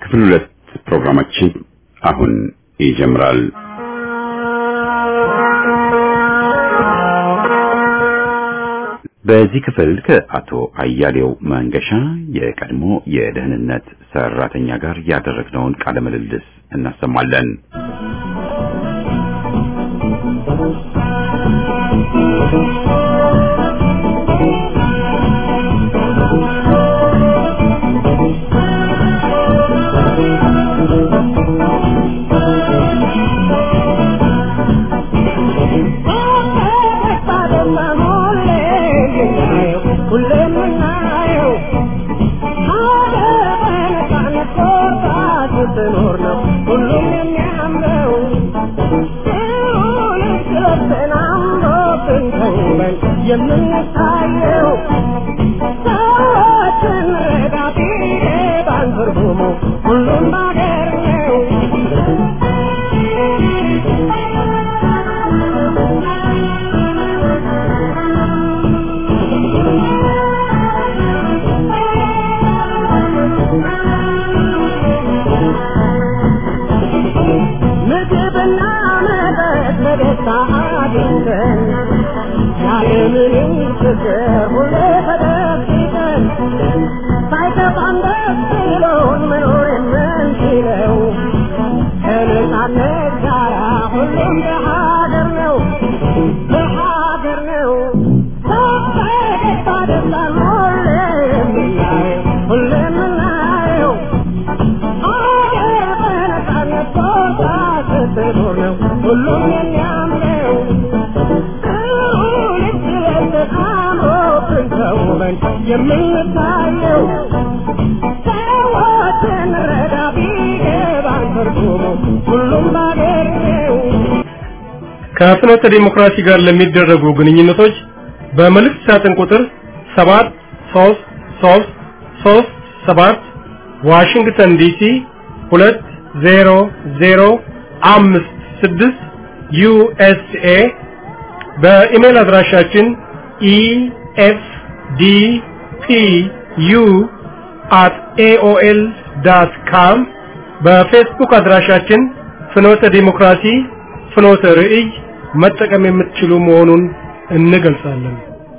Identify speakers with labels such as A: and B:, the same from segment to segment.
A: ክፍል 2 ፕሮግራማችን አሁን ይጀምራል። በዚህ ክፍል ከአቶ አያሌው መንገሻ የቀድሞ የደህንነት ሰራተኛ ጋር ያደረግነውን ቃለ ምልልስ እናሰማለን።
B: ከፍኖተ ዲሞክራሲ ጋር ለሚደረጉ ግንኙነቶች በመልእክት ሳጥን ቁጥር 73337 ዋሽንግተን ዲሲ 20056 ዩኤስኤ በኢሜል አድራሻችን efdpu@aol.com በፌስቡክ አድራሻችን ፍኖተ ዲሞክራሲ ፍኖተ ርዕይ መጠቀም የምትችሉ መሆኑን እንገልጻለን።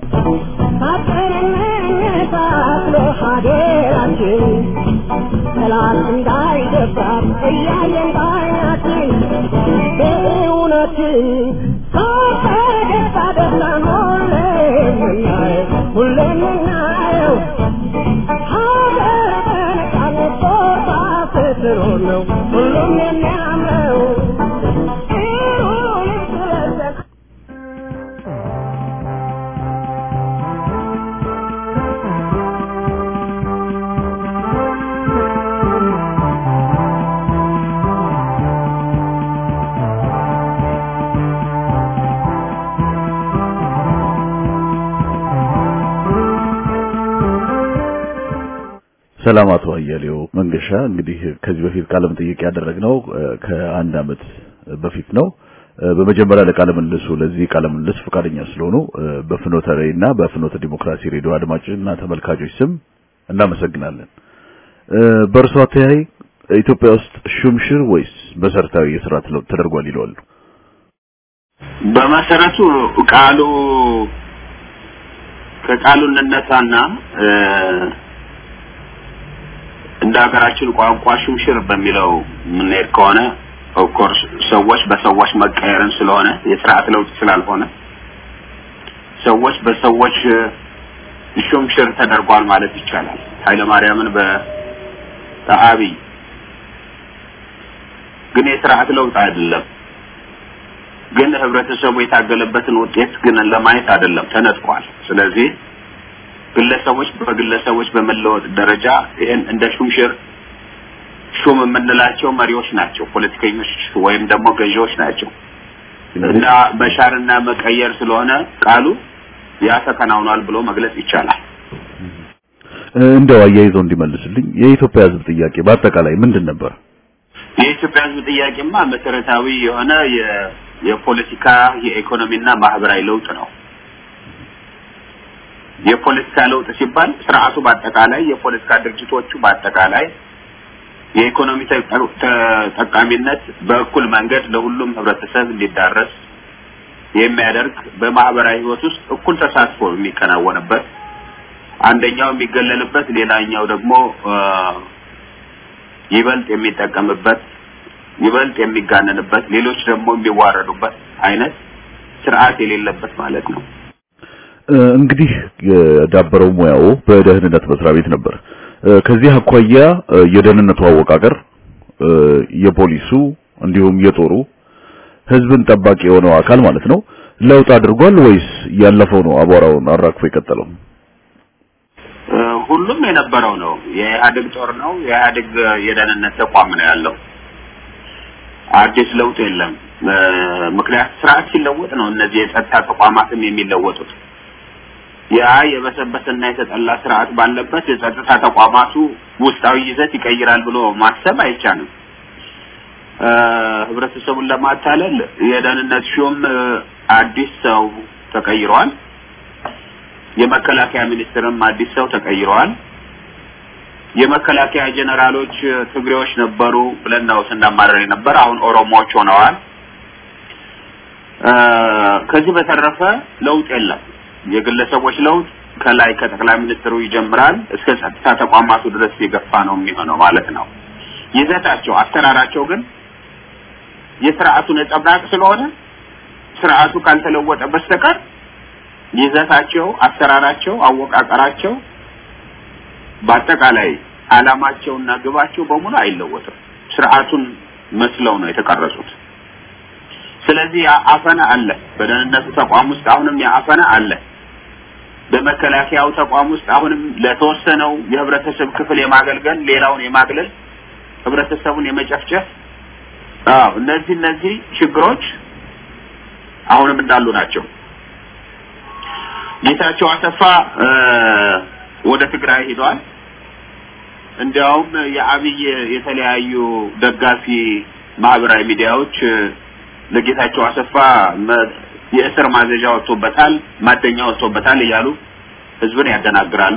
C: ሰላም አቶ አያሌው መንገሻ እንግዲህ ከዚህ በፊት ቃለ መጠይቅ ያደረግነው ከአንድ አመት በፊት ነው። በመጀመሪያ ለቃለ ምልልሱ ለዚህ ቃለ ምልልስ ፈቃደኛ ስለሆኑ በፍኖተ ራዕይና በፍኖተ ዲሞክራሲ ሬዲዮ አድማጭና ተመልካቾች ስም እናመሰግናለን። በእርሶ አተያይ ኢትዮጵያ ውስጥ ሹምሽር ወይስ መሰረታዊ የሥርዓት ለውጥ ተደርጓል ይላሉ?
D: በመሰረቱ ቃሉ ከቃሉ እንነሳና እንደ ሀገራችን ቋንቋ ሹምሽር በሚለው ምን ከሆነ ኦፍ ኮርስ ሰዎች በሰዎች መቀየርን ስለሆነ የሥርዓት ለውጥ ስላልሆነ ሰዎች በሰዎች ሹምሽር ተደርጓል ማለት ይቻላል። ኃይለ ማርያምን በአብይ ግን የሥርዓት ለውጥ አይደለም። ግን ህብረተሰቡ የታገለበትን ውጤት ግን ለማየት አይደለም ተነጥቋል። ስለዚህ ግለሰቦች በግለሰቦች በመለወጥ ደረጃ ይሄን እንደ ሹምሽር ሹም የምንላቸው መሪዎች ናቸው፣ ፖለቲከኞች ወይም ደግሞ ገዢዎች ናቸው። እና መሻርና መቀየር ስለሆነ ቃሉ ያተከናውናል ብሎ መግለጽ ይቻላል።
C: እንደው አያይዞ እንዲመልስልኝ የኢትዮጵያ ህዝብ ጥያቄ በአጠቃላይ ምንድን ነበር?
D: የኢትዮጵያ ህዝብ ጥያቄማ መሰረታዊ የሆነ የፖለቲካ የኢኮኖሚና ማህበራዊ ለውጥ ነው። የፖለቲካ ለውጥ ሲባል ስርዓቱ በአጠቃላይ የፖለቲካ ድርጅቶቹ በአጠቃላይ የኢኮኖሚ ተጠቃሚነት በእኩል መንገድ ለሁሉም ህብረተሰብ እንዲዳረስ የሚያደርግ በማህበራዊ ህይወት ውስጥ እኩል ተሳትፎ የሚከናወንበት አንደኛው የሚገለልበት ሌላኛው ደግሞ ይበልጥ የሚጠቀምበት ይበልጥ የሚጋነንበት ሌሎች ደግሞ የሚዋረዱበት አይነት ስርዓት የሌለበት ማለት ነው።
C: እንግዲህ የዳበረው ሙያው በደህንነት መስሪያ ቤት ነበር። ከዚህ አኳያ የደህንነቱ አወቃቀር የፖሊሱ እንዲሁም የጦሩ ህዝብን ጠባቂ የሆነው አካል ማለት ነው ለውጥ አድርጓል ወይስ ያለፈው ነው አቧራውን አራግፎ የቀጠለው?
D: ሁሉም የነበረው ነው። የኢህአዴግ ጦር ነው። የኢህአዴግ የደህንነት ተቋም ነው ያለው። አዲስ ለውጥ የለም። ምክንያቱም ስርዓት ሲለወጥ ነው እነዚህ የጸጥታ ተቋማትም የሚለወጡት። ያ የበሰበሰና የተጠላ ስርዓት ባለበት የጸጥታ ተቋማቱ ውስጣዊ ይዘት ይቀይራል ብሎ ማሰብ አይቻልም። ህብረተሰቡን ለማታለል የደህንነት ሹም አዲስ ሰው ተቀይሯል። የመከላከያ ሚኒስትርም አዲስ ሰው ተቀይሯል። የመከላከያ ጀነራሎች ትግሬዎች ነበሩ ብለን ነው ስናማረር ነበር። አሁን ኦሮሞዎች ሆነዋል። ከዚህ በተረፈ ለውጥ የለም። የግለሰቦች ለውጥ ከላይ ከጠቅላይ ሚኒስትሩ ይጀምራል እስከ ጸጥታ ተቋማቱ ድረስ የገፋ ነው የሚሆነው ማለት ነው። ይዘታቸው አሰራራቸው ግን የሥርዓቱ ነጸብራቅ ስለሆነ ስርዓቱ ካልተለወጠ በስተቀር ይዘታቸው አሰራራቸው አወቃቀራቸው በአጠቃላይ ዓላማቸውና ግባቸው በሙሉ አይለወጥም። ስርዓቱን መስለው ነው የተቀረጹት። ስለዚህ አፈና አለ። በደህንነቱ ተቋም ውስጥ አሁንም ያፈና አለ። በመከላከያው ተቋም ውስጥ አሁንም ለተወሰነው የህብረተሰብ ክፍል የማገልገል ሌላውን የማግለል ህብረተሰቡን የመጨፍጨፍ እነዚህ ችግሮች አሁንም እንዳሉ ናቸው። ጌታቸው አሰፋ ወደ ትግራይ ሄዷል። እንዲያውም የአብይ የተለያዩ ደጋፊ ማህበራዊ ሚዲያዎች ለጌታቸው አሰፋ የእስር ማዘዣ ወጥቶበታል፣ ማደኛ ወጥቶበታል እያሉ ህዝብን ያደናግራሉ።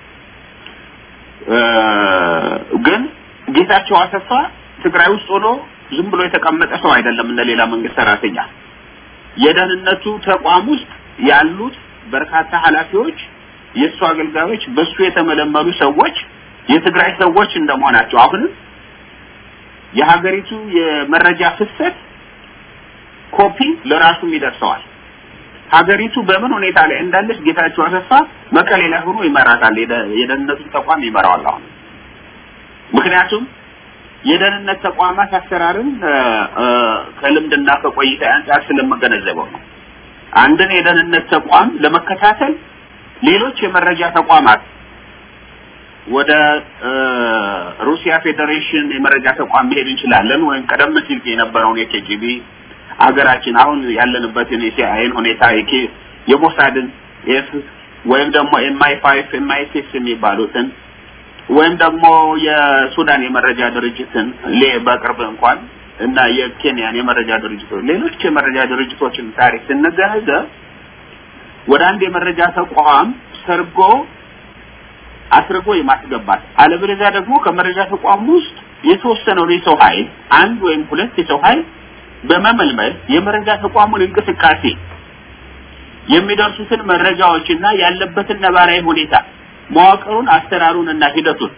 D: ግን ጌታቸው አሰፋ ትግራይ ውስጥ ሆኖ ዝም ብሎ የተቀመጠ ሰው አይደለም። እንደሌላ መንግስት ሰራተኛ የደህንነቱ ተቋም ውስጥ ያሉት በርካታ ኃላፊዎች የሱ አገልጋዮች በሱ የተመለመሉ ሰዎች የትግራይ ሰዎች እንደመሆናቸው አሁንም የሀገሪቱ የመረጃ ፍሰት ኮፒ ለራሱም ይደርሰዋል። ሀገሪቱ በምን ሁኔታ ላይ እንዳለች ጌታቸው አሰፋ መቀሌ ላይ ሆኖ ይመራታል። የደህንነቱ ተቋም ይመራዋል አሁን። ምክንያቱም የደህንነት ተቋማት አሰራርን ከልምድና ከቆይታ አንፃር ስለመገነዘበው ነው። አንድን የደህንነት ተቋም ለመከታተል ሌሎች የመረጃ ተቋማት ወደ ሩሲያ ፌዴሬሽን የመረጃ ተቋም መሄድ እንችላለን ወይም ቀደም ሲል የነበረውን የኬጂቢ አገራችን አሁን ያለንበትን የሲአይኤን ሁኔታ የሞሳድን ወይም ደግሞ MI5 MI6 የሚባሉትን ወይም ደግሞ የሱዳን የመረጃ ድርጅትን በቅርብ እንኳን እና የኬንያን የመረጃ ድርጅቶች ሌሎች የመረጃ ድርጅቶችን ታሪክ ስንገነዘብ ወደ አንድ የመረጃ ተቋም ሰርጎ አስርጎ የማስገባት አለበለዚያ ደግሞ ከመረጃ ተቋም ውስጥ የተወሰነው የሰው ኃይል አንድ ወይም ሁለት የሰው ኃይል በመመልመል የመረጃ ተቋሙን እንቅስቃሴ የሚደርሱትን መረጃዎችና ያለበትን ነባራዊ ሁኔታ መዋቅሩን አሰራሩንና ሂደቱን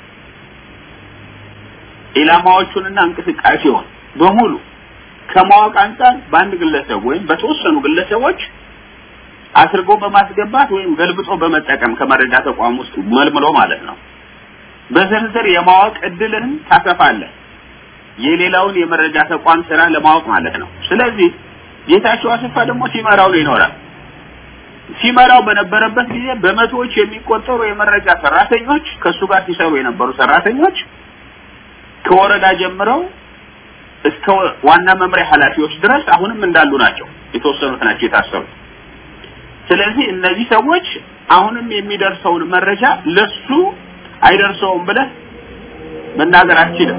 D: ኢላማዎቹንና እንቅስቃሴውን በሙሉ ከማወቅ አንፃር በአንድ ግለሰብ ወይም በተወሰኑ ግለሰቦች አስርጎ በማስገባት ወይም ገልብጦ በመጠቀም ከመረጃ ተቋም ውስጥ መልምሎ ማለት ነው በዝርዝር የማወቅ እድልን ታሰፋለህ። የሌላውን የመረጃ ተቋም ስራ ለማወቅ ማለት ነው። ስለዚህ ጌታቸው አሰፋ ደግሞ ሲመራው ነው ይኖራል። ሲመራው በነበረበት ጊዜ በመቶዎች የሚቆጠሩ የመረጃ ሰራተኞች ከሱ ጋር ሲሰሩ የነበሩ ሰራተኞች ከወረዳ ጀምረው እስከ ዋና መምሪያ ኃላፊዎች ድረስ አሁንም እንዳሉ ናቸው። የተወሰኑት ናቸው የታሰሩት። ስለዚህ እነዚህ ሰዎች አሁንም የሚደርሰውን መረጃ ለሱ አይደርሰውም ብለህ መናገር አትችልም።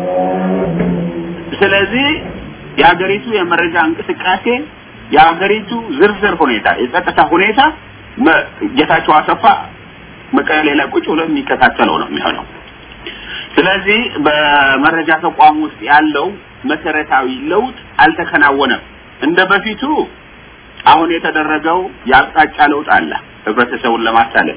D: ስለዚህ የሀገሪቱ የመረጃ እንቅስቃሴ የሀገሪቱ ዝርዝር ሁኔታ የጸጥታ ሁኔታ ጌታቸው አሰፋ መቀሌ ላይ ቁጭ ብሎ የሚከታተለው ነው የሚሆነው። ስለዚህ በመረጃ ተቋም ውስጥ ያለው መሰረታዊ ለውጥ አልተከናወነም እንደበፊቱ አሁን የተደረገው ያጣጫ ለውጥ አለ ህብረተሰቡን ለማሳለፍ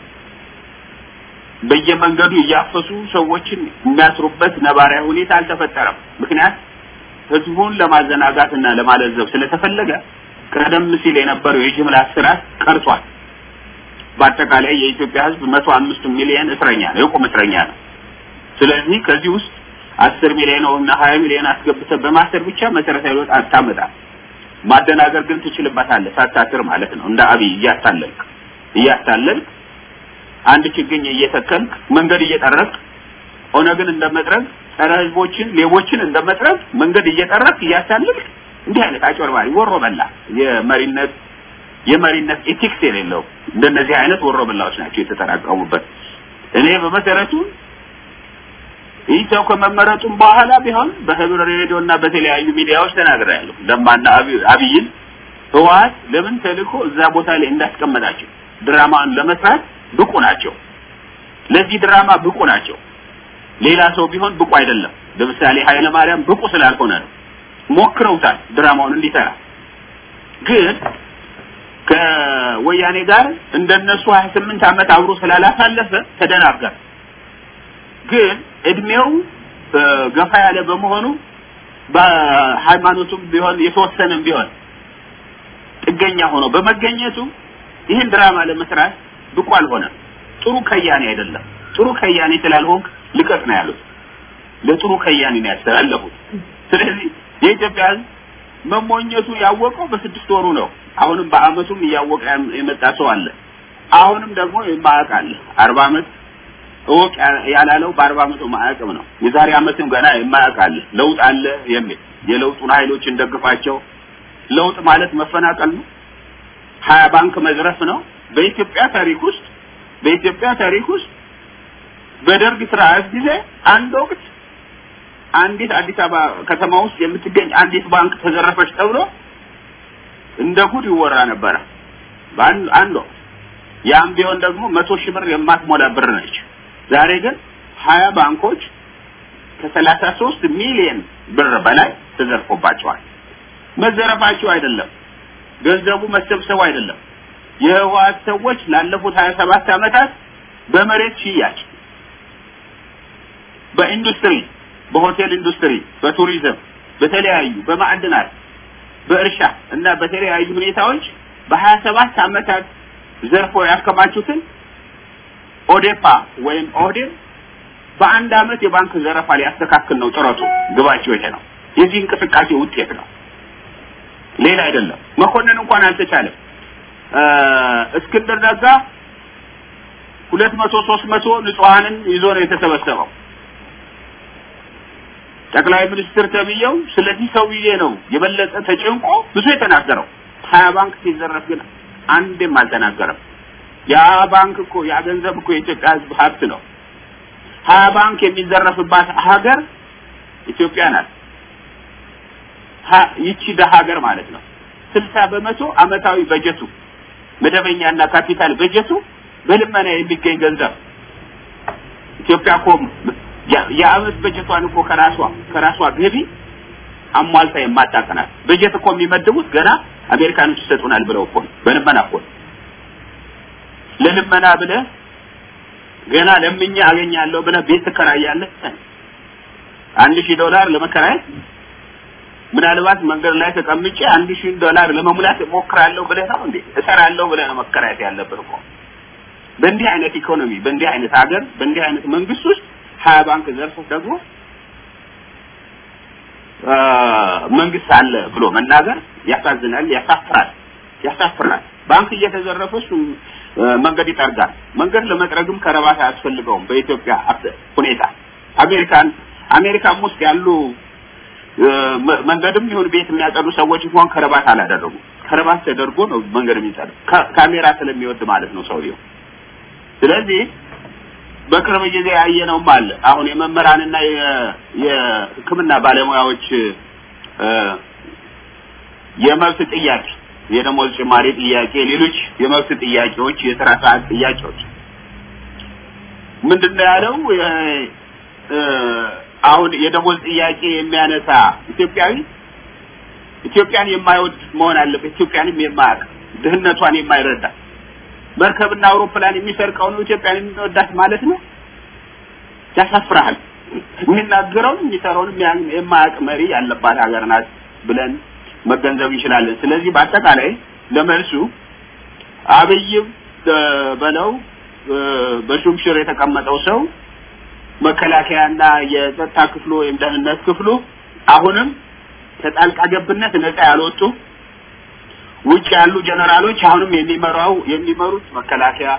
D: በየመንገዱ ያፈሱ ሰዎችን የሚያስሩበት ነባራዊ ሁኔታ አልተፈጠረም ምክንያት ህዝቡን ለማዘናጋትና ለማለዘብ ስለተፈለገ ቀደም ሲል የነበረው የጅምላ ስራት ቀርቷል በአጠቃላይ የኢትዮጵያ ህዝብ 105 ሚሊዮን እስረኛ ነው የቆመ እስረኛ ነው ስለዚህ ከዚህ ውስጥ 10 ሚሊዮን እና 20 ሚሊዮን አስገብተ በማሰር ብቻ መሰረታዊ ለውጥ አታመጣ ማደናገር ግን ትችልበታለህ ሳታስር ማለት ነው እንደ አብይ እያታለልክ አንድ ችግኝ እየተከልክ መንገድ እየጠረክ ኦነግን እንደመጥረግ ጸረ ህዝቦችን ሌቦችን እንደመጥረግ መንገድ እየጠረክ እያታለልክ እንዲህ አይነት አጭበርባሪ ወሮበላ የመሪነት ኤቲክስ የሌለው እንደነዚህ አይነት ወሮበላዎች ናቸው የተጠራቀሙበት እኔ በመሰረቱ ይሄው ከመመረጡም በኋላ ቢሆን በህብረ ሬዲዮና በተለያዩ ሚዲያዎች ተናግሬያለሁ ለማና አብይን ህዋት ለምን ተልኮ እዛ ቦታ ላይ እንዳስቀመጣቸው ድራማን ለመስራት ብቁ ናቸው ለዚህ ድራማ ብቁ ናቸው ሌላ ሰው ቢሆን ብቁ አይደለም ለምሳሌ ኃይለ ማርያም ብቁ ስላልሆነ ነው ሞክረውታል ድራማውን እንዲሰራ ግን ከወያኔ ጋር እንደነሱ 28 አመት አብሮ ስላላሳለፈ ተደናገረ ግን እድሜው ገፋ ያለ በመሆኑ በሃይማኖቱም ቢሆን የተወሰነም ቢሆን ጥገኛ ሆኖ በመገኘቱ ይህን ድራማ ለመስራት ብቁ አልሆነም ጥሩ ከያኔ አይደለም ጥሩ ከያኔ ስላልሆንክ ልቀቅ ነው ያሉት ለጥሩ ከያኔ ነው ያስተላለፉት ስለዚህ የኢትዮጵያ መሞኘቱ ያወቀው በ6 ወሩ ነው አሁንም በአመቱም ያወቀ የመጣ ሰው አለ አሁንም ደግሞ የማያውቃል 40 አመት ወቅ ያላለው በ40 አመቱ ማያውቅም ነው የዛሬ አመትም ገና የማያውቃል ለውጥ አለ የሚል የለውጡን ኃይሎች እንደግፋቸው ለውጥ ማለት መፈናቀል ነው 20 ባንክ መዝረፍ ነው በኢትዮጵያ ታሪክ ውስጥ በደርግ ስርዓት ጊዜ አንድ ወቅት አንዲት አዲስ አበባ ከተማ ውስጥ የምትገኝ አንዲት ባንክ ተዘረፈች ተብሎ እንደ ጉድ ይወራ ነበር አንድ ያም ቢሆን ደግሞ 100 ሺህ ብር የማትሞላ ብር ነች ዛሬ ግን 20 ባንኮች ከ33 ሚሊዮን ብር በላይ ተዘርፎባቸዋል መዘረፋቸው አይደለም ገንዘቡ መሰብሰቡ አይደለም የህዋት ሰዎች ላለፉት 27 አመታት በመሬት ሽያጭ በኢንዱስትሪ በሆቴል ኢንዱስትሪ በቱሪዝም በተለያዩ በማዕድናት በእርሻ እና በተለያዩ ሁኔታዎች በ27 አመታት ዘርፎ ያከማቹትን ኦዴፓ ወይም ኦዴን በአንድ አመት የባንክ ዘረፋ ሊያስተካክል ነው ጥረቱ ግባቸው ይሄ ነው የዚህ እንቅስቃሴ ውጤት ነው ሌላ አይደለም መኮንን እንኳን አልተቻለም እስክንድር ነጋ 200-300 ንጹሃንን ይዞ ነው የተሰበሰበው ጠቅላይ ሚኒስትር ተብየው ስለዚህ ሰውዬ ነው የበለጠ ተጨንቆ ብዙ የተናገረው 20 ባንክ ሲዘረፍ ግን አንድም አልተናገረም ያ ባንክ እኮ ያ ገንዘብ እኮ የኢትዮጵያ ህዝብ ሀብት ነው 20 ባንክ የሚዘረፍባት ሀገር ኢትዮጵያ ናት ይቺ ሀገር ማለት ነው 60% አመታዊ በጀቱ መደበኛና ካፒታል በጀቱ በልመና የሚገኝ ገንዘብ ኢትዮጵያ ኮም የአመት በጀቷን እኮ ከራሷ ገቢ አሟልታ የማታቀናት በጀት እኮ የሚመድቡት ገና አሜሪካኖች ይሰጡናል ብለው እኮ በልመና እኮ ለልመና ብለ ገና ለምኛ አገኛለሁ ብለ ቤት ተከራያለህ $1000 ለመከራየት ምናልባት መንገድ ላይ ተቀምጬ $1000 ለመሙላት ሞክራለሁ ብለ ነው እንዴ እሰራለሁ ብለ ነው መከራየት ያለብህ እኮ በእንዲህ አይነት ኢኮኖሚ በእንዲህ አይነት ሀገር በእንዲህ አይነት መንግስት ውስጥ 20 ባንክ ዘርፎ ደግሞ መንግስት አለ ብሎ መናገር ያሳዝናል ያሳፍራል ባንክ እየተዘረፈች መንገድ ይጠርጋል መንገድ ለመጥረግም ከረባት አያስፈልገውም በኢትዮጵያ ሁኔታ አሜሪካን ውስጥ ያሉ መንገድም ይሁን ቤት የሚያጠሩ ሰዎች እንኳን ከረባት አላደረጉ ከረባት ተደርጎ ነው መንገድ የሚጠርግ ካሜራ ስለሚወድ ማለት ነው ሰውየው ስለዚህ በቅርብ ጊዜ ያየነው ማለት አሁን የመመራንና የሕክምና ባለሙያዎች የመብት ጥያቄ የደሞዝ ጭማሪ ጥያቄ ሌሎች የመብት ጥያቄዎች የሥራ ሰዓት ጥያቄዎች ምንድነው ያለው አሁን የደሞዝ ጥያቄ የሚያነሳ ኢትዮጵያዊ ኢትዮጵያን የማይወድ መሆን አለበት ኢትዮጵያንም የማያውቅ ድህነቷን የማይረዳ መርከብና አውሮፕላን የሚሰርቀው ነው ኢትዮጵያን የሚወዳት ማለት ነው ያሳፍራል የሚናገረው የሚሰራው የማያውቅ መሪ ያለባት ሀገር ናት ብለን መገንዘብ እንችላለን ስለዚህ በአጠቃላይ ለመልሱ አብይ በለው በሹምሽር የተቀመጠው ሰው መከላከያና የጸጥታ ክፍሉ የደህንነት ክፍሉ አሁንም ተጣልቃ ገብነት ነፃ ያልወጡ ውጭ ያሉ ጀነራሎች አሁንም የሚመሩት መከላከያ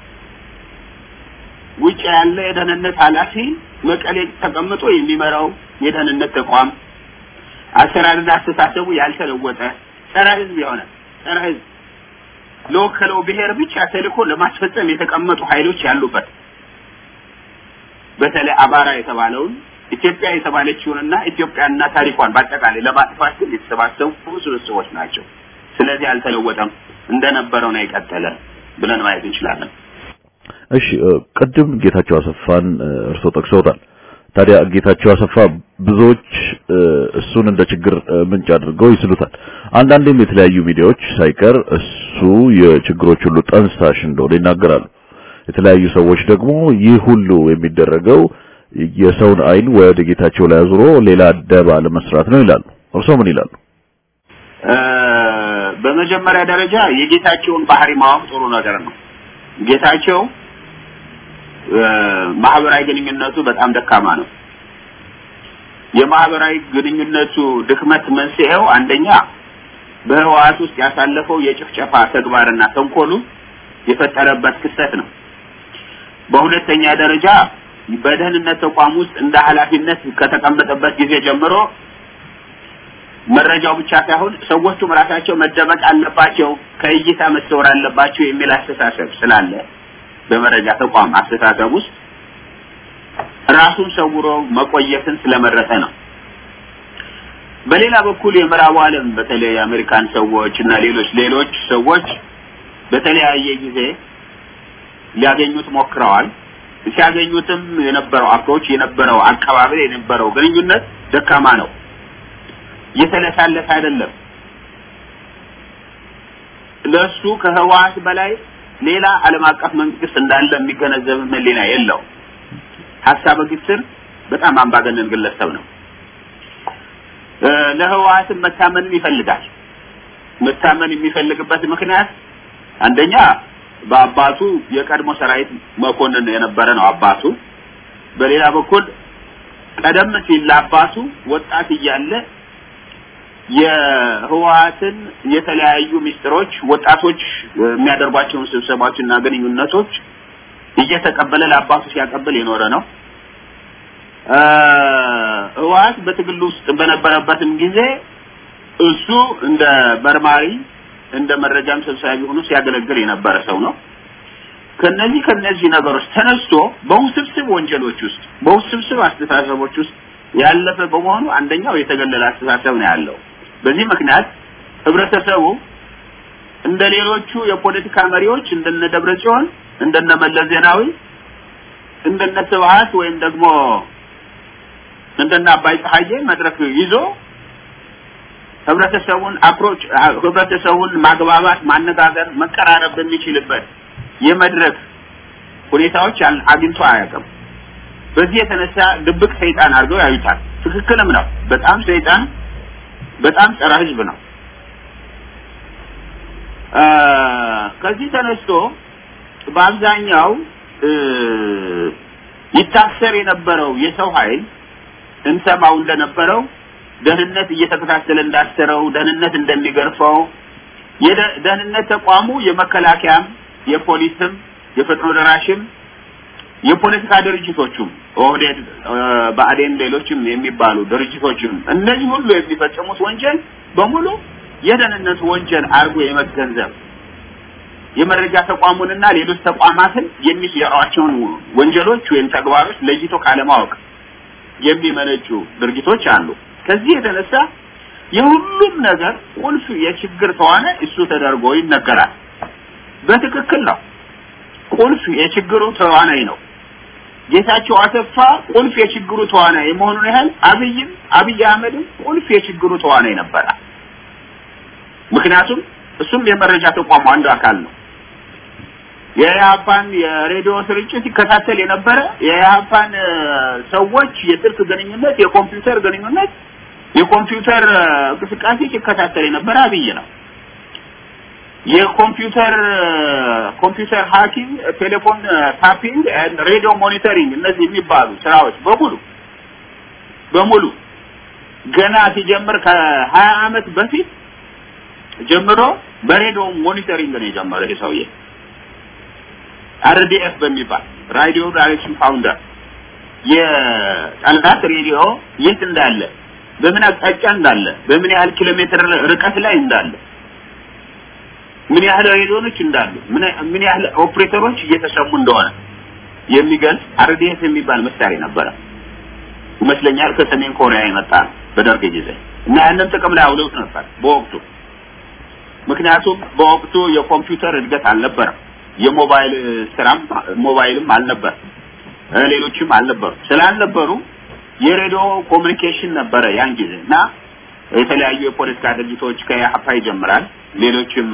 D: ውጭ ያለ የደህንነት ኃላፊ መቀሌ ተቀምጦ የሚመራው የደህንነት ተቋም አሰራርና አስተሳሰቡ ያልተለወጠ ጸረ ህዝብ የሆነ ጸረ ህዝብ ለወከለው ብሔር ብቻ ተልኮ ለማስፈጸም የተቀመጡ ኃይሎች ያሉበት በተለይ አባራ የተባለውን ኢትዮጵያ የተባለችውንና ኢትዮጵያና ታሪኳን በአጠቃላይ ለማጥፋት የተሰባሰቡ ስብስቦች ናቸው ስለዚህ አልተለወጠም እንደነበረው ነው የቀጠለ ብለን ማየት እንችላለን
C: እሺ ቀደም ጌታቸው አሰፋን እርሶ ጠቅሰውታል ታዲያ ጌታቸው አሰፋ ብዙዎች እሱን እንደ ችግር ምንጭ አድርገው ይስሉታል አንዳንዴም የተለያዩ ሚዲያዎች ሳይቀር እሱ የችግሮች ሁሉ ጠንሳሽ እንደሆነ ይናገራሉ የተለያዩ ሰዎች ደግሞ ይህ ሁሉ የሚደረገው የሰውን አይን ወደ ጌታቸው ላይ አዙሮ ሌላ ደባ ለመስራት ነው ይላሉ እርሶ ምን ይላሉ
D: በመጀመሪያ ደረጃ የጌታቸውን ባህሪ ማወቅ ጥሩ ነገር ነው ጌታቸው ማህበራዊ ግንኙነቱ በጣም ደካማ ነው የማህበራዊ ግንኙነቱ ድክመት መንስኤው አንደኛ በህወሓት ውስጥ ያሳለፈው የጭፍጨፋ ተግባርና ተንኮሉ የፈጠረበት ክስተት ነው በሁለተኛ ደረጃ በደህንነት ተቋም ውስጥ እንደ ኃላፊነት ከተቀመጠበት ጊዜ ጀምሮ መረጃው ብቻ ሳይሆን ሰዎቹም ራሳቸው መደበቅ አለባቸው ከእይታ መሰወር አለባቸው የሚል አስተሳሰብ ስላለ በመረጃ ተቋም አስተሳሰብ ውስጥ ራሱን ሰውሮ መቆየትን ስለመረጠ ነው በሌላ በኩል የምዕራቡ ዓለም በተለይ አሜሪካን ሰዎችና ሌሎች ሰዎች በተለያየ ጊዜ ሊያገኙት ሞክረዋል ሲያገኙትም የነበረው አፕሮች የነበረው አቀባበል የነበረው ግንኙነት ደካማ ነው የተለሳለሰ አይደለም ለሱ ከህወሓት በላይ ሌላ ዓለም አቀፍ መንግስት እንዳለ የሚገነዘብ መለና የለው ሐሳበ ግትር በጣም አምባገነን ግለሰብ ነው ለህወሓት መታመን ይፈልጋል መታመን የሚፈልግበት ምክንያት አንደኛ በአባቱ የቀድሞ ሰራዊት መኮንን የነበረ ነው አባቱ በሌላ በኩል ቀደም ሲል ለአባቱ ወጣት እያለ የህወሓትን የተለያዩ ሚስጥሮች ወጣቶች የሚያደርጓቸውን ስብሰባዎችና ግንኙነቶች እየተቀበለ ለአባቱ ሲያቀብል የኖረ ነው ህወሓት በትግል ውስጥ በነበረበትም ጊዜ እሱ እንደ በርማሪ እንደ መረጃም ሰብሳቢ ሆኖ ሲያገለግል የነበረ ሰው ነው ከነዚህ ነገሮች ተነስቶ በውስብስብ ወንጀሎች ውስጥ በውስብስብ አስተሳሰቦች ውስጥ ያለፈ በመሆኑ አንደኛው የተገለለ አስተሳሰብ ነው ያለው በዚህ ምክንያት ህብረተሰቡ እንደሌሎቹ የፖለቲካ መሪዎች እንደነ ደብረጽዮን እንደነ መለስ ዜናዊ እንደነ ስብሃት ወይም ደግሞ እንደነ አባይ ፀሐዬ መድረክ ይዞ ህብረተሰቡን አፕሮች ህብረተሰቡን ማግባባት ማነጋገር መቀራረብ በሚችልበት የመድረክ ሁኔታዎች አግኝቶ አያውቅም በዚህ የተነሳ ድብቅ ሰይጣን አድርገው ያዩታል ትክክልም ነው በጣም ሰይጣን በጣም ጸረ ህዝብ ነው ከዚህ ተነስቶ በአብዛኛው ይታሰር የነበረው የሰው ኃይል እንሰማው እንደነበረው ደህንነት እየተከታተለ እንዳሰረው ደህንነት እንደሚገርፈው የደህንነት ተቋሙ የመከላከያም የፖሊስም የፈጥኖ ደራሽም የፖለቲካ ድርጅቶችም ኦህዴድ ባዕዴን ሌሎችም የሚባሉ ድርጅቶችም እነዚህ ሁሉ የሚፈጽሙት ወንጀል በሙሉ የደህንነት ወንጀል አርጎ የመገንዘብ የመረጃ ተቋሙንና ሌሎች ተቋማትን የሚሰሯቸውን ወንጀሎች ወይም ተግባሮች ለይቶ ካለማወቅ የሚመነጩ ድርጊቶች አሉ ከዚህ የተነሳ የሁሉም ነገር ቁልፍ የችግር ተዋነ እሱ ተደርጎ ይነገራል በትክክል ነው ቁልፍ የችግሩ ተዋናይ ነው ጌታቸው አሰፋ ቁልፍ የችግሩ ተዋናይ የመሆኑን ያህል አብይ አህመድም ቁልፍ የችግሩ ተዋናይ ነበር። ምክንያቱም እሱም የመረጃ ተቋሙ አንዱ አካል ነው። የኢህአፓን የሬዲዮ ስርጭት ይከታተል የነበረ የኢህአፓን ሰዎች የስልክ ግንኙነት የኮምፒውተር ግንኙነት የኮምፒውተር እንቅስቃሴ ይከታተል የነበረ አብይ ነው። የኮምፒውተር ሃኪንግ ቴሌፎን ታፒንግ and ሬዲዮ ሞኒተሪንግ እነዚህ የሚባሉ ስራዎች በሙሉ ገና ሲጀምር ከ20 አመት በፊት ጀምሮ በሬዲዮ ሞኒተሪንግ ነው የጀመረው ይሄ ሰውዬ RDF በሚባል ራዲዮ ዳይሬክሽን ፋውንደር የጠላት ሬዲዮ የት እንዳለ በምን አቅጣጫ እንዳለ በምን ያህል ኪሎ ሜትር ርቀት ላይ እንዳለ ምን ያህል ሬዲዮኖች እንዳሉ ምን ያህል ኦፕሬተሮች እየተሰሙ እንደሆነ የሚገልጽ RDF የሚባል መሳሪያ ነበር ይመስለኛል ከሰሜን ኮሪያ የመጣ በደርግ ጊዜ እና ያንን ጥቅም ላይ አውለውት ነበር በወቅቱ ምክንያቱም በወቅቱ የኮምፒውተር እድገት አልነበረም የሞባይል ስራም ሞባይልም አልነበር ሌሎችም አልነበሩ ስላልነበሩ የሬዲዮ ኮሙኒኬሽን ነበረ ያን ጊዜና የተለያዩ የፖለቲካ ድርጅቶች ከኢህአፓ ይጀምራል ሌሎችም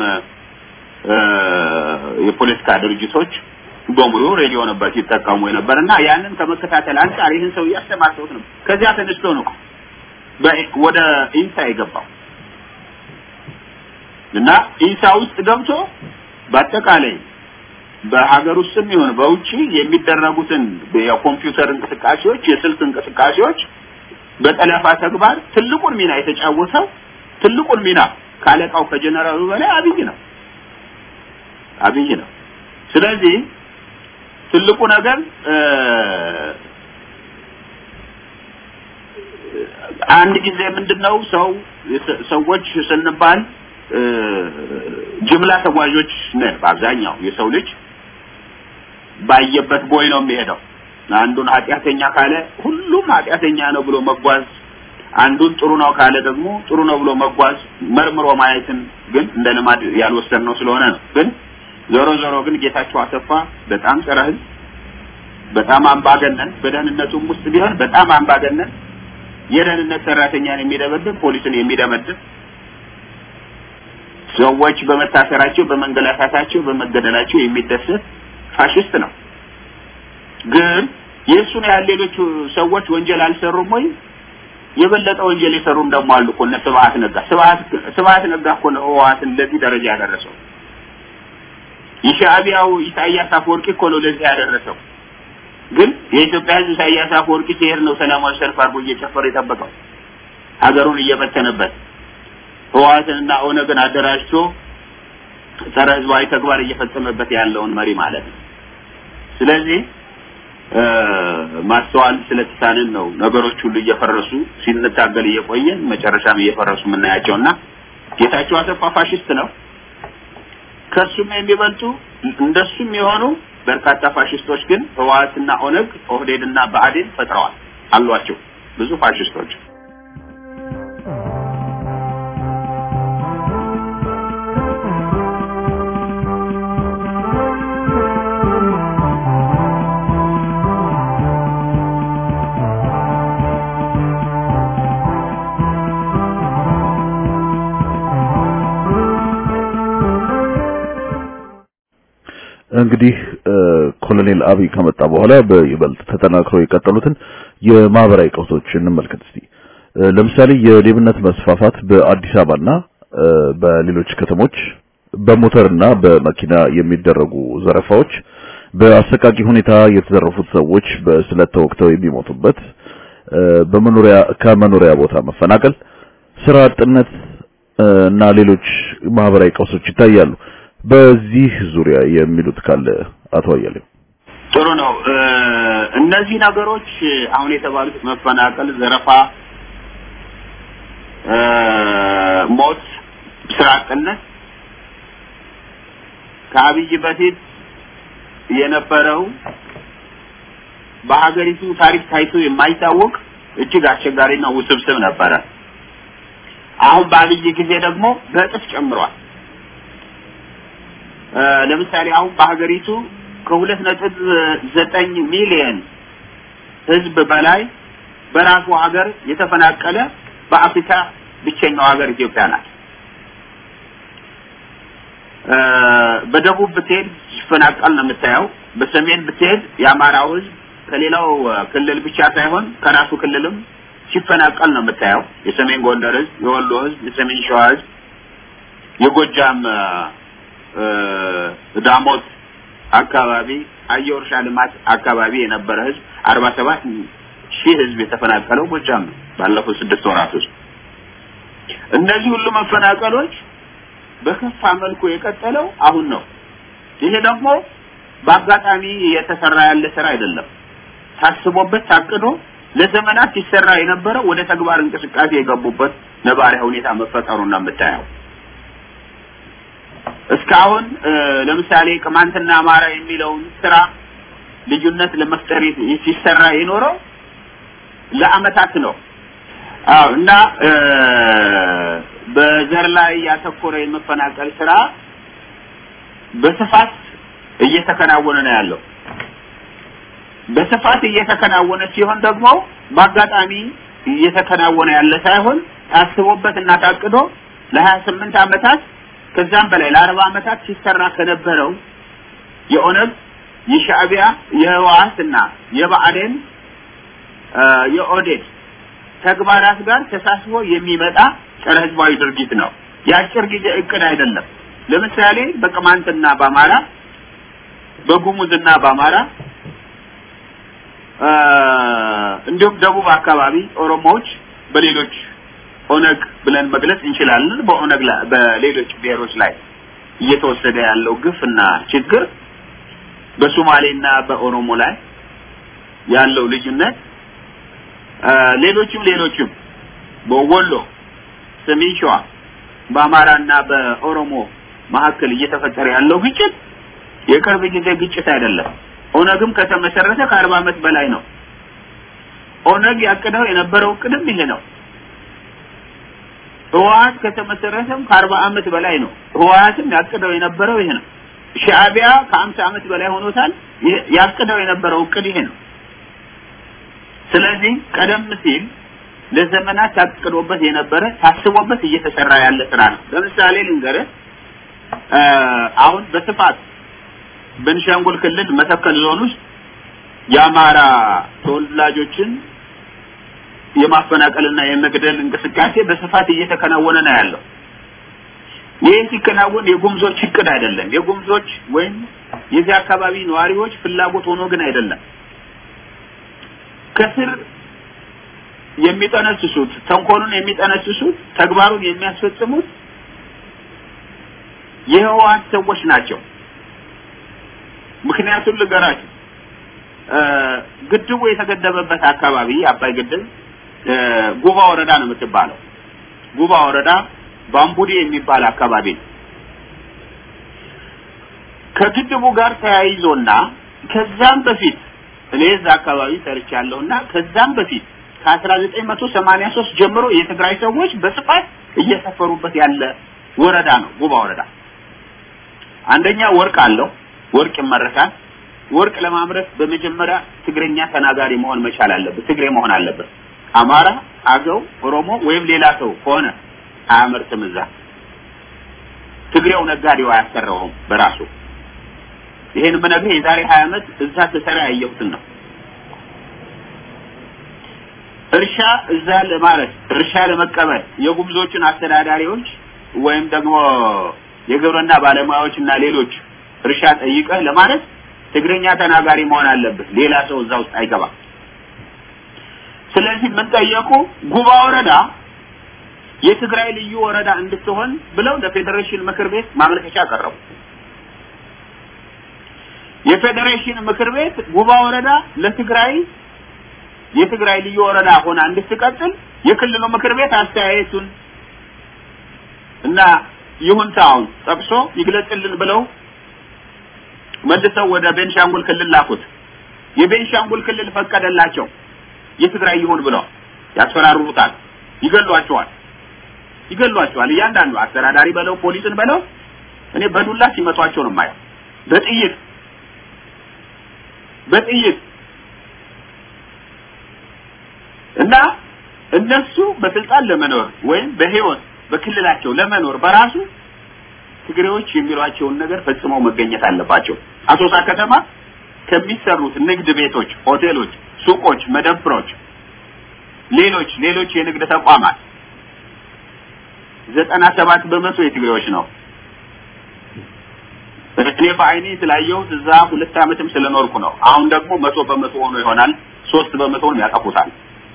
D: የፖለቲካ ድርጅቶች በሙሉ ሬዲዮ ነበር ሲጠቀሙ የነበርና ያንን ከመከታተል አንፃር ይህን ሰው ያስተማርተውት ነው ከዚያ ተነስቶ ነው ወደ ኢንሳ የገባው እና ኢንሳ ውስጥ ገብቶ በአጠቃላይ በሀገር ውስጥም ይሁን በውጪ የሚደረጉትን የኮምፒውተር እንቅስቃሴዎች የስልክ እንቅስቃሴዎች በጠለፋ ተግባር ትልቁን ሚና የተጫወተው ትልቁን ሚና ካለቃው ከጀነራሉ በላይ አብይ ነው ስለዚህ ትልቁ ነገር አንድ ጊዜ ምንድነው ሰዎች ስንባል ጅምላ ተጓዦች ነን በአብዛኛው የሰው ልጅ ባየበት ቦይ ነው የሚሄደው አንዱን ኃጢያተኛ ካለ ሁሉም ኃጢያተኛ ነው ብሎ መጓዝ አንዱን ጥሩ ነው ካለ ደግሞ ጥሩ ነው ብሎ መጓዝ መርምሮ ማየትን ግን እንደ ልማድ ያልወሰድነው ስለሆነ ነው ግን ዞሮ ግን ጌታቸው አሰፋ በጣም ጸረህል በጣም አምባገነን በደህንነቱም ውስጥ ቢሆን በጣም አምባገነን የደህንነት ሰራተኛን የሚደበድብ ፖሊስን የሚደበድብ ሰዎች በመታሰራቸው በመንገላታታቸው በመገደላቸው የሚደሰት ፋሽስት ነው ግን የሱን ያህል ሌሎች ሰዎች ወንጀል አልሰሩም ወይ የበለጠ ወንጀል የሰሩ እንደማሉ እኮ እነ ስብሐት ነጋ እኮ ነው ህወሓትን ለዚህ ደረጃ ያደረሰው የሻዕቢያው ኢሳያስ አፈወርቂ እኮ ነው ለዚህ ያደረሰው ግን የኢትዮጵያ ህዝብ ኢሳያስ አፈወርቂ ሲሄድ ነው ሰላማዊ ሰልፍ አድርጎ እየጨፈረ የጠበቀው ሀገሩን እየበተነበት ህወሓትንና ኦነግን አደራጅቶ ጸረ ህዝባዊ ተግባር እየፈጸመበት ያለውን መሪ ማለት ነው ስለዚህ ማስተዋል ስለተሳነን ነው ነገሮች ሁሉ እየፈረሱ ሲንታገል እየቆየን መጨረሻም እየፈረሱ ምናያቸውና ጌታቸው አሰፋ ፋሽስት ነው ከሱም የሚበልጡ እንደሱም የሆኑ በርካታ ፋሽስቶች ግን ህወሓትና ኦነግ ኦህዴድና ብአዴን ፈጥረዋል አሏቸው ብዙ ፋሽስቶች
C: እንግዲህ ኮሎኔል አብይ ከመጣ በኋላ በይበልጥ ተጠናክረው የቀጠሉትን የማህበራዊ ቀውሶችን እንመልከት እስቲ ለምሳሌ የሌብነት መስፋፋት በአዲስ አበባና በሌሎች ከተሞች በሞተርና በመኪና የሚደረጉ ዘረፋዎች በአሰቃቂ ሁኔታ የተዘረፉት ሰዎች በስለት ተወግተው የሚሞቱበት ከመኖሪያ ቦታ መፈናቀል ስራ አጥነት እና ሌሎች ማህበራዊ ቀውሶች ይታያሉ በዚህ ዙሪያ የሚሉት ካለ አቶ አያሌው
D: ጥሩ ነው እነዚህ ነገሮች አሁን የተባሉት መፈናቀል ዘረፋ ሞት ስራ አጥነት ከአብይ በፊት የነበረው በሀገሪቱ ታሪክ ታይቶ የማይታወቅ እጅግ አስቸጋሪና ውስብስብ ነበር አሁን በአብይ ጊዜ ደግሞ በእጥፍ ጨምሯል ለምሳሌ አሁን በሀገሪቱ ከ2.9 ሚሊዮን ህዝብ በላይ በራሱ ሀገር የተፈናቀለ በአፍሪካ ብቸኛው ሀገር ኢትዮጵያ ናት። በደቡብ ብትሄድ ሲፈናቀል ነው የምታየው። በሰሜን ብትሄድ የአማራው ህዝብ ከሌላው ክልል ብቻ ሳይሆን ከራሱ ክልልም ሲፈናቀል ነው የምታየው። የሰሜን ጎንደር ህዝብ፣ የወሎ ህዝብ፣ የሰሜን ሸዋ ህዝብ፣ የጎጃም ዳሞት አካባቢ አየወርሻ ልማት አካባቢ የነበረ ህዝብ 47,000 ህዝብ የተፈናቀለው ጎጃም ነው ባለፉት 6 ወራት ውስጥ። እነዚህ ሁሉ መፈናቀሎች በከፋ መልኩ የቀጠለው አሁን ነው። ይሄ ደግሞ በአጋጣሚ የተሰራ ያለ ስራ አይደለም። ታስቦበት ታቅዶ ለዘመናት ሲሰራ የነበረ ወደ ተግባር እንቅስቃሴ የገቡበት ነባራዊ ሁኔታ መፈጠሩን ነው የምታየው። እስካሁን ለምሳሌ ቅማንትና አማራ የሚለውን ስራ ልዩነት ለመፍጠር ሲሰራ የኖረው ለአመታት ነው። እና በዘር ላይ ያተኮረ የመፈናቀል ስራ በስፋት እየተከናወነ ነው ያለው። በስፋት እየተከናወነ ሲሆን ደግሞ በአጋጣሚ እየተከናወነ ያለ ሳይሆን ታስቦበትና ታቅዶ ለ28 አመታት ከዛም በላይ ለ40 አመታት ሲሰራ ከነበረው የኦነግ የሻዕቢያ የህወሓትና የብአዴን የኦዴድ ተግባራት ጋር ተሳስቦ የሚመጣ ጸረ ህዝባዊ ድርጊት ነው። የአጭር ጊዜ እቅድ አይደለም። ለምሳሌ በቅማንትና በአማራ በጉሙዝና በአማራ እንዲሁም ደቡብ አካባቢ ኦሮሞዎች በሌሎች ኦነግ ብለን መግለጽ እንችላለን። በኦነግ በሌሎች ብሔሮች ላይ እየተወሰደ ያለው ግፍና ችግር በሶማሌና በኦሮሞ ላይ ያለው ልዩነት ሌሎችም በወሎ ሰሜን ሸዋ በአማራና በኦሮሞ መካከል እየተፈጠረ ያለው ግጭት የቅርብ ጊዜ ግጭት አይደለም። ኦነግም ከተመሰረተ ከ40 አመት በላይ ነው። ኦነግ ያቀደው የነበረው ቅድም ይሄ ነው። ህወሓት ከተመሰረተም ከ40 አመት በላይ ነው። ህወሓትም ያቀደው የነበረው ይሄ ነው። ሻዕቢያ ከ50 አመት በላይ ሆኖታል። ያቀደው የነበረው ቅድ ይሄ ነው። ስለዚህ ቀደም ሲል ለዘመናት ታቅዶበት የነበረ ታስቦበት እየተሰራ ያለ ስራ ነው። ለምሳሌ ልንገርህ፣ አሁን በስፋት በቤንሻንጉል ክልል መተከል ዞን ውስጥ የአማራ ተወላጆችን የማፈናቀልና የመግደል እንቅስቃሴ በስፋት እየተከናወነ ነው ያለው። ይህ ሲከናወን የጉምዞች እቅድ አይደለም። የጉምዞች ወይም የዚህ አካባቢ ነዋሪዎች ፍላጎት ሆኖ ግን አይደለም። ከስር የሚጠነስሱት ተንኮሉን የሚጠነስሱት ተግባሩን የሚያስፈጽሙት የህወሓት ሰዎች ናቸው። ምክንያቱም ልገራችሁ፣ ግድቡ የተገደበበት አካባቢ አባይ ግድብ ጉባ ወረዳ ነው የምትባለው። ጉባ ወረዳ ባምቡዲ የሚባል አካባቢ ነው። ከግድቡ ጋር ተያይዞና ከዛም በፊት እኔዛ አካባቢ ሰርቻለሁና ከዛም በፊት ከ1983 ጀምሮ የትግራይ ሰዎች በስፋት እየሰፈሩበት ያለ ወረዳ ነው ጉባ ወረዳ። አንደኛ ወርቅ አለው፣ ወርቅ ይመረታል። ወርቅ ለማምረት በመጀመሪያ ትግረኛ ተናጋሪ መሆን መቻል አለበት፣ ትግሬ መሆን አለበት። አማራ፣ አገው፣ ኦሮሞ ወይም ሌላ ሰው ሆነ አያመርትም። እዛ ትግሬው ነጋዴው አያሰራውም በራሱ። ይሄን በነገር የዛሬ 20 አመት እዛ ተሰራ ያየሁትን ነው። እርሻ እዛ ለማለት እርሻ ለመቀበል የጉምዞችን አስተዳዳሪዎች ወይም ደግሞ የግብርና ባለሙያዎችና ሌሎች እርሻ ጠይቀህ ለማለት ትግረኛ ተናጋሪ መሆን አለበት። ሌላ ሰው እዛ ውስጥ አይገባም። ስለዚህ ምን ጠየቁ? ጉባ ወረዳ የትግራይ ልዩ ወረዳ እንድትሆን ብለው ለፌዴሬሽን ምክር ቤት ማመልከቻ አቀረቡ። የፌዴሬሽን ምክር ቤት ጉባ ወረዳ ለትግራይ የትግራይ ልዩ ወረዳ ሆና እንድትቀጥል የክልሉ ምክር ቤት አስተያየቱን እና ይሁንታውን ጠቅሶ ይግለጽልን ብለው መልሰው ወደ ቤንሻንጉል ክልል ላኩት። የቤንሻንጉል ክልል ፈቀደላቸው። የትግራይ ይሁን ብለው ያስፈራሩታል፣ ይገሏቸዋል። እያንዳንዱ አስተዳዳሪ በለው ፖሊስን በለው እኔ በዱላ ሲመቷቸው ነው የማየው። በጥይት እና እነሱ በስልጣን ለመኖር ወይም በህይወት በክልላቸው ለመኖር በራሱ ትግሬዎች የሚሏቸውን ነገር ፈጽመው መገኘት አለባቸው። አሶሳ ከተማ ከሚሰሩት ንግድ ቤቶች፣ ሆቴሎች፣ ሱቆች፣ መደብሮች፣ ሌሎች የንግድ ተቋማት 97% የትግሬዎች ነው። እኔ በአይኔ ስላየሁት እዛ 2 ዓመትም ስለኖርኩ ነው። አሁን ደግሞ 100% ሆኖ ይሆናል 3% ያጠፉታል።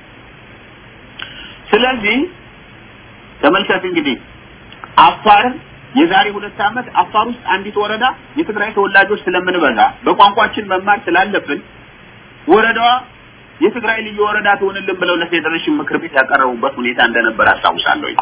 D: ስለዚህ ተመልከት እንግዲህ አፋር የዛሬ 2 ዓመት አፋር ውስጥ አንዲት ወረዳ የትግራይ ተወላጆች ስለምንበዛ በቋንቋችን መማር ስላለብን ወረዳዋ የትግራይ ልዩ ወረዳ ትሆንልን ብለው ለፌደሬሽን ምክር ቤት ያቀረቡበት ሁኔታ እንደነበር አስታውሳለሁ።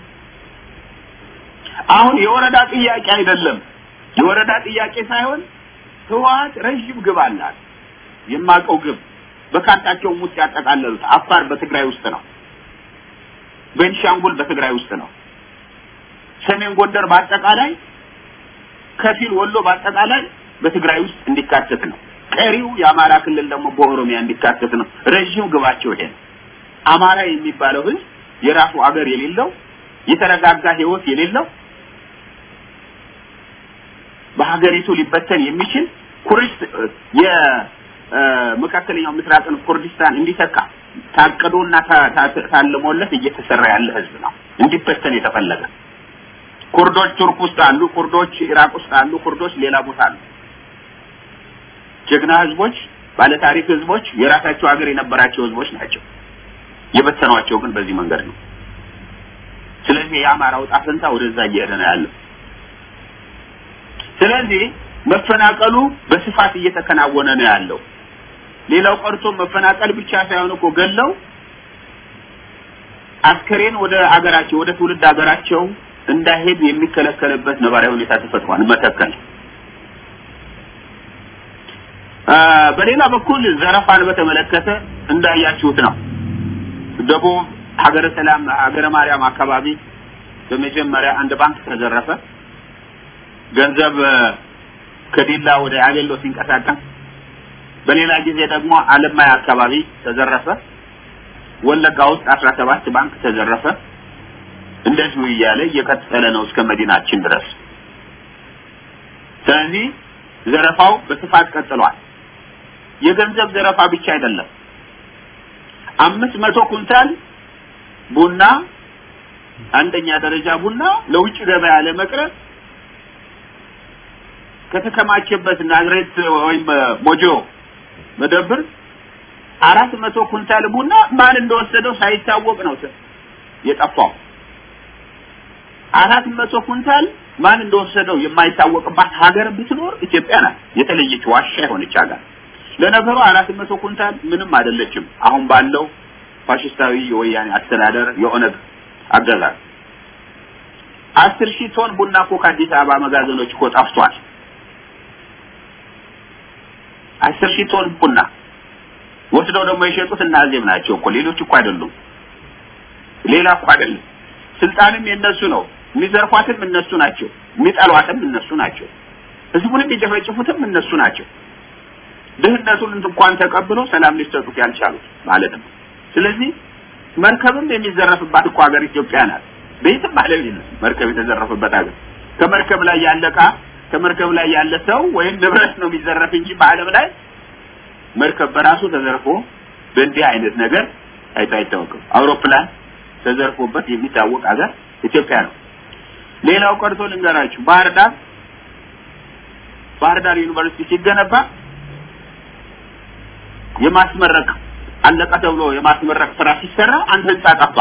D: አሁን የወረዳ ጥያቄ አይደለም፣ የወረዳ ጥያቄ ሳይሆን ህወሓት ረጅም ግብ አላት። የማቀው ግብ በካርታቸው ውስጥ ያጠቃለሉት አፋር በትግራይ ውስጥ ነው፣ ቤንሻንጉል በትግራይ ውስጥ ነው፣ ሰሜን ጎንደር በአጠቃላይ ከፊል ወሎ በአጠቃላይ በትግራይ ውስጥ እንዲካተት ነው። ቀሪው የአማራ ክልል ደግሞ በኦሮሚያ እንዲካተት ነው። ረጅም ግባቸው ይሄ ነው። አማራ የሚባለው ህዝብ የራሱ አገር የሌለው የተረጋጋ ህይወት የሌለው በሀገሪቱ ሊበተን የሚችል ኩርስ የመካከለኛው ምስራቅን ኩርዲስታን እንዲተካ ታቅዶና ታልሞለት እየተሰራ ያለ ህዝብ ነው እንዲበተን የተፈለገ። ኩርዶች ቱርክ ውስጥ አሉ፣ ኩርዶች ኢራቅ ውስጥ አሉ፣ ኩርዶች ሌላ ቦታ አሉ። ጀግና ህዝቦች፣ ባለ ታሪክ ህዝቦች፣ የራሳቸው ሀገር የነበራቸው ህዝቦች ናቸው። የበተኗቸው ግን በዚህ መንገድ ነው። ስለዚህ የአማራው ጣፈንታ ወደዛ እየሄደ ነው ያለው። ስለዚህ መፈናቀሉ በስፋት እየተከናወነ ነው ያለው። ሌላው ቀርቶ መፈናቀል ብቻ ሳይሆን እኮ ገለው አስከሬን ወደ አገራቸው ወደ ትውልድ አገራቸው እንዳይሄድ የሚከለከልበት ነባራዊ ሁኔታ ተፈጥሯል። መተከል በሌላ በኩል ዘረፋን በተመለከተ እንዳያችሁት ነው። ደቡብ ሀገረ ሰላም ሀገረ ማርያም አካባቢ በመጀመሪያ አንድ ባንክ ተዘረፈ። ገንዘብ ከዲላ ወደ ያገሎ ሲንቀሳቀስ፣ በሌላ ጊዜ ደግሞ አለማያ አካባቢ ተዘረፈ። ወለጋ ውስጥ 17 ባንክ ተዘረፈ። እንደዚህ እያለ እየቀጠለ ነው እስከ መዲናችን ድረስ። ስለዚህ ዘረፋው በስፋት ቀጥሏል። የገንዘብ ዘረፋ ብቻ አይደለም። 500 ኩንታል ቡና አንደኛ ደረጃ ቡና ለውጭ ገበያ ለመቅረብ ከተከማቸበት ናዝሬት ወይም ሞጆ መደብር 400 ኩንታል ቡና ማን እንደወሰደው ሳይታወቅ ነው የጠፋው። 400 ኩንታል ማን እንደወሰደው የማይታወቅባት ሀገር ብትኖር ኢትዮጵያ ናት። የተለየች ዋሻ የሆነች ሀገር። ለነገሩ 400 ኩንታል ምንም አይደለችም። አሁን ባለው ፋሽስታዊ የወያኔ አስተዳደር የኦነግ አገዛዝ 10,000 ቶን ቡና እኮ ከአዲስ አበባ መጋዘኖች እኮ ጠፍቷል። 10,000 ቶን ቡና ወስደው ደግሞ የሸጡት እናዚም ናቸው እኮ ሌሎች እኮ አይደሉም። ሌላ እኮ አይደለም። ስልጣንም የነሱ ነው። የሚዘርፏትም እነሱ ናቸው። የሚጠሏትም እነሱ ናቸው። ህዝቡንም የጨፈጨፉትም እነሱ ናቸው። ድህነቱን እንኳን ተቀብሎ ሰላም ሊሰጡት ያልቻሉት ማለት ነው። ስለዚህ መርከብም የሚዘረፍባት እኮ ሀገር ኢትዮጵያ ናት። በየትም ዓለም የለም መርከብ የተዘረፈበት ሀገር። ከመርከብ ላይ ያለቃ ከመርከብ ላይ ያለ ሰው ወይም ንብረት ነው የሚዘረፍ እንጂ በዓለም ላይ መርከብ በራሱ ተዘርፎ በእንዲህ አይነት ነገር አይታወቅም። አውሮፕላን ተዘርፎበት የሚታወቅ ሀገር ኢትዮጵያ ነው። ሌላው ቀርቶ ልንገራችሁ፣ ባህር ዳር ዩኒቨርሲቲ ሲገነባ የማስመረቅ አለቀ ተብሎ የማስመረቅ ስራ ሲሰራ አንድ ህንጻ ጠፋ።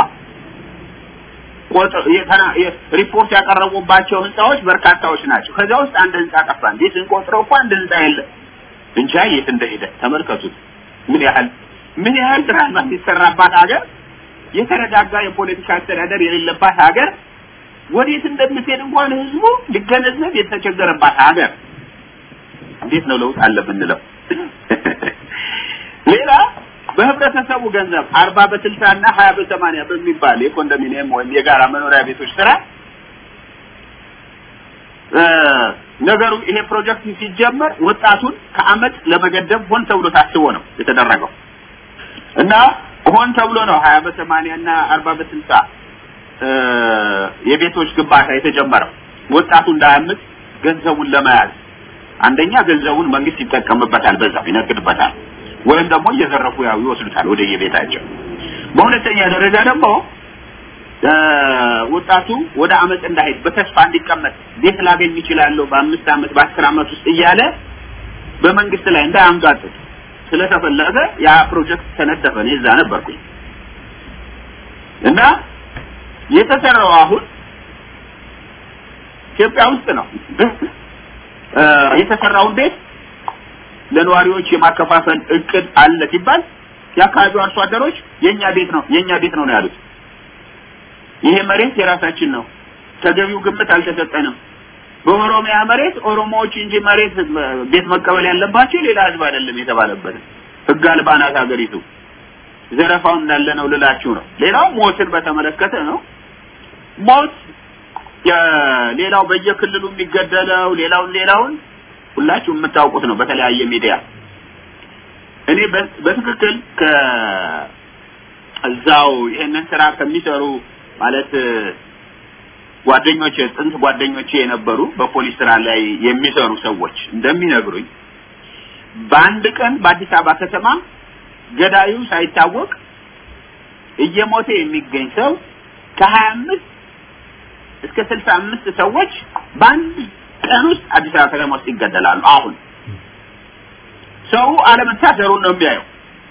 D: ሪፖርት ያቀረቡባቸው ህንጻዎች በርካታዎች ናቸው። ከዛ ውስጥ አንድ ህንጻ ጠፋ። እንዴት እንቆጥረው እንኳን አንድ ህንጻ የለም። እንጃ የት እንደሄደ ተመልከቱት። ምን ያህል ድራማ ሲሰራባት ሀገር፣ የተረጋጋ የፖለቲካ አስተዳደር የሌለባት ሀገር፣ ወዴት እንደምትሄድ እንኳን ህዝቡ ሊገነዘብ የተቸገረባት ሀገር። እንዴት ነው ለውጥ አለ ብንለው? ሌላ በህብረተሰቡ ገንዘብ 40 በ60 እና 20 በ80 በሚባል የኮንዶሚኒየም ወይም የጋራ መኖሪያ ቤቶች ስራ ነገሩ ይሄ ፕሮጀክት ሲጀመር ወጣቱን ከአመት ለመገደብ ሆን ተብሎ ታስቦ ነው የተደረገው እና ሆን ተብሎ ነው 20 በ80 እና 40 በ60 የቤቶች ግንባታ የተጀመረው ወጣቱ እንዳያምጥ ገንዘቡን ለማያዝ አንደኛ ገንዘቡን መንግስት ይጠቀምበታል በዛው ይነግድበታል ወይም ደግሞ እየዘረፉ ያው ይወስዱታል ወደ የቤታቸው በሁለተኛ ደረጃ ደግሞ ወጣቱ ወደ አመጽ እንዳይሄድ በተስፋ እንዲቀመጥ ቤት ላገኝ ይችላል በ5 አመት በ10 አመት ውስጥ እያለ በመንግስት ላይ እንዳያንጋጥ ስለተፈለገ ያ ፕሮጀክት ተነደፈ ነው እዛ ነበርኩኝ እና የተሰራው አሁን ኢትዮጵያ ውስጥ ነው የተሰራው ቤት ለነዋሪዎች የማከፋፈል እቅድ አለ ሲባል ያካባቢው አርሶ አደሮች የኛ ቤት ነው ያሉት ይሄ መሬት የራሳችን ነው ተገቢው ግምት አልተሰጠንም በኦሮሚያ መሬት ኦሮሞዎች እንጂ መሬት ቤት መቀበል ያለባቸው ሌላ ህዝብ አይደለም የተባለበት ህግ አልባናት ሀገሪቱ ዘረፋው እንዳለ ነው ልላችሁ ነው ሌላው ሞትን በተመለከተ ነው ሞት ሌላው በየክልሉ የሚገደለው ሌላውን ሁላችሁ የምታውቁት ነው በተለያየ ሚዲያ እኔ በትክክል ከዛው ይሄንን ስራ ከሚሰሩ ማለት ጥንት ጓደኞቼ የነበሩ በፖሊስ ስራ ላይ የሚሰሩ ሰዎች እንደሚነግሩኝ በአንድ ቀን በአዲስ አበባ ከተማ ገዳዩ ሳይታወቅ እየሞተ የሚገኝ ሰው ከ25 እስከ 65 ሰዎች በአንድ ቀን ውስጥ አዲስ አበባ ከተማ ውስጥ ይገደላሉ አሁን ሰው አለመታሰሩን ነው የሚያየው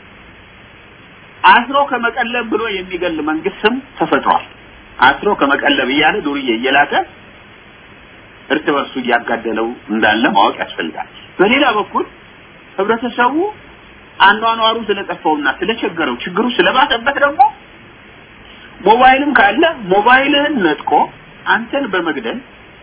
D: አስሮ ከመቀለብ ብሎ የሚገል መንግስትም ተፈጥሯል አስሮ ከመቀለብ ይያለ ዱርዬ እየላከ እርስ በርሱ ያጋደለው እንዳለ ማወቅ ያስፈልጋል በሌላ በኩል ህብረተሰቡ አንዷኗሩ ስለጠፋውና ስለቸገረው ችግሩ ስለባሰበት ደግሞ ሞባይልም ካለ ሞባይልህን ነጥቆ አንተን በመግደል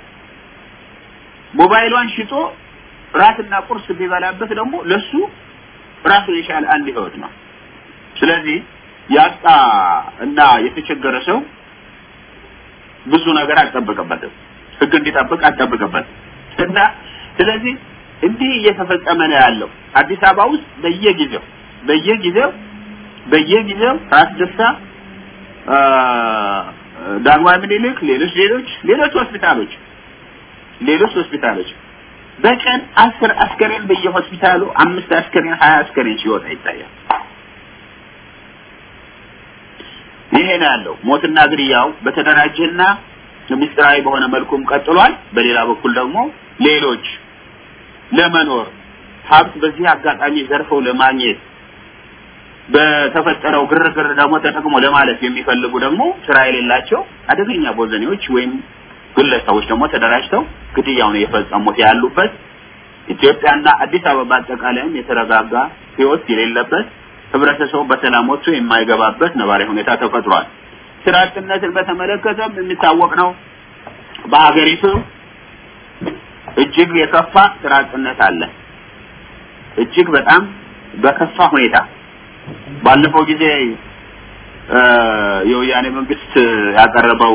D: ሞባይሏን ሽጦ ራትና ቁርስ ቢበላበት ደግሞ ለሱ ራሱ የሻለ አንድ ህይወት ነው ስለዚህ ያጣ እና የተቸገረ ሰው ብዙ ነገር አጠብቀበታል ህግ እንዲጠብቅ አጠብቀበት እና ስለዚህ እንዲህ እየተፈጸመ ነው ያለው አዲስ አበባ ውስጥ በየጊዜው ራስ ደስታ ዳግማዊ ምኒልክ ሌሎች ሆስፒታሎች በቀን 10 አስከሬን በየሆስፒታሉ 5 አስከሬን 20 አስከሬን ሲወጣ ይታያል ይሄ ነው ያለው ሞትና ግድያው በተደራጀና ምስጢራዊ በሆነ መልኩም ቀጥሏል በሌላ በኩል ደግሞ ሌሎች ለመኖር ሀብት በዚህ አጋጣሚ ዘርፈው ለማግኘት በተፈጠረው ግርግር ደግሞ ተጠቅሞ ለማለፍ የሚፈልጉ ደግሞ ስራ የሌላቸው አደገኛ ቦዘኔዎች ወይም ግለሰቦች ደግሞ ተደራጅተው ግድያውን እየፈጸሙት ያሉበት ኢትዮጵያና አዲስ አበባ አጠቃላይም የተረጋጋ ህይወት የሌለበት ህብረተሰቡ በሰላም ወጥቶ የማይገባበት ነባራዊ ሁኔታ ተፈጥሯል ስራ አጥነትን በተመለከተም የሚታወቅ ነው በአገሪቱ እጅግ የከፋ ስራ አጥነት አለ እጅግ በጣም በከፋ ሁኔታ ባለፈው ጊዜ የወያኔ መንግስት ያቀረበው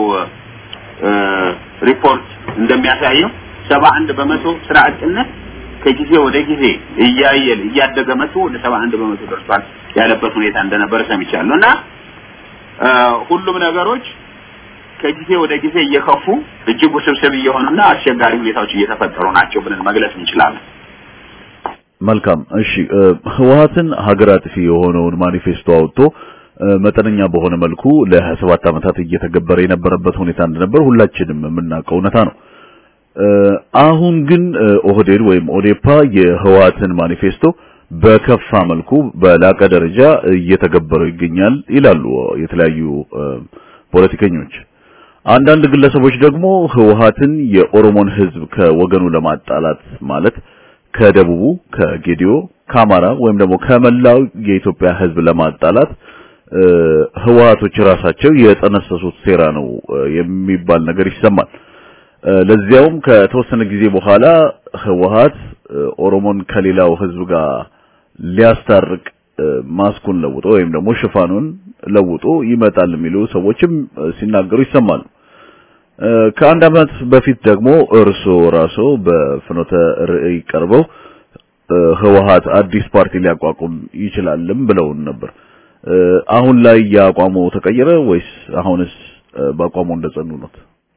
D: ሪፖርት እንደሚያሳየው 71% ስራ አጥነት ከጊዜ ወደ ጊዜ እያደገ መጥቶ ወደ 71% ደርሷል ያለበት ሁኔታ እንደነበረ ሰምቻለሁና ሁሉም ነገሮች ከጊዜ ወደ ጊዜ እየከፉ እጅግ ውስብስብ እየሆኑና አስቸጋሪ ሁኔታዎች እየተፈጠሩ ናቸው ብለን መግለጽ እንችላለን
C: መልካም እሺ ህወሓትን ሀገር አጥፊ የሆነውን ማኒፌስቶ አውጥቶ መጠነኛ በሆነ መልኩ ለ27 አመታት እየተገበረ የነበረበት ሁኔታ እንደነበር ሁላችንም የምናውቀው እውነታ ነው አሁን ግን ኦህዴድ ወይም ኦዴፓ የህወሓትን ማኒፌስቶ በከፋ መልኩ በላቀ ደረጃ እየተገበረው ይገኛል ይላሉ የተለያዩ ፖለቲከኞች አንዳንድ ግለሰቦች ደግሞ ህወሓትን የኦሮሞን ህዝብ ከወገኑ ለማጣላት ማለት ከደቡቡ ከጌዲዮ ከአማራ ወይም ደግሞ ከመላው የኢትዮጵያ ህዝብ ለማጣላት ህወሓቶች ራሳቸው የጠነሰሱት ሴራ ነው የሚባል ነገር ይሰማል ለዚያውም ከተወሰነ ጊዜ በኋላ ህወሓት ኦሮሞን ከሌላው ህዝብ ጋር ሊያስታርቅ ማስኩን ለውጦ ወይም ደግሞ ሽፋኑን ለውጦ ይመጣል የሚሉ ሰዎችም ሲናገሩ ይሰማሉ ከአንድ አመት በፊት ደግሞ ራሱ በፍኖተ ርዕይ ቀርበው ህወሓት አዲስ ፓርቲ ሊያቋቁም ይችላልም ብለው ነበር አሁን ላይ ያቋሙ ተቀየረ ወይስ አሁንስ በአቋሙ እንደጸኑ ነው?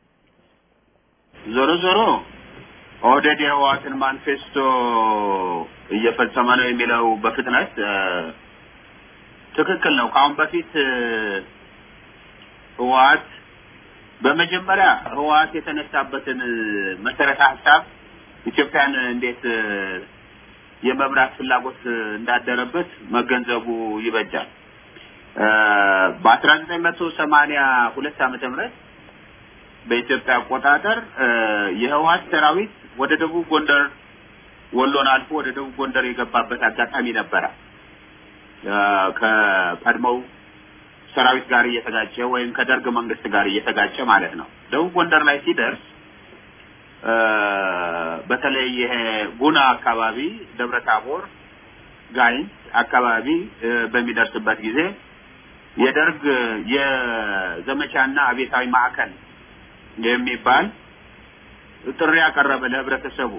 D: ዞሮ ኦህዴድ የህወሓትን ማኒፌስቶ እየፈጸመ ነው የሚለው በፍጥነት ትክክል ነው። ካሁን በፊት ህወሓት በመጀመሪያ ህወሓት የተነሳበትን መሰረተ ሐሳብ ኢትዮጵያን እንዴት የመብራት ፍላጎት እንዳደረበት መገንዘቡ ይበጃል። በ1982 ዓመተ ምህረት በኢትዮጵያ አቆጣጠር የህወሓት ሰራዊት ወደ ደቡብ ጎንደር ወሎን አልፎ ወደ ደቡብ ጎንደር የገባበት አጋጣሚ ነበር። ከቀድሞው ሰራዊት ጋር እየተጋጨ ወይም ከደርግ መንግስት ጋር እየተጋጨ ማለት ነው። ደቡብ ጎንደር ላይ ሲደርስ በተለይ ጉና አካባቢ ደብረታቦር ጋይንት አካባቢ በሚደርስበት ጊዜ የደርግ የዘመቻና አብዮታዊ ማዕከል የሚባል ጥሪ ያቀረበ ለህብረተሰቡ።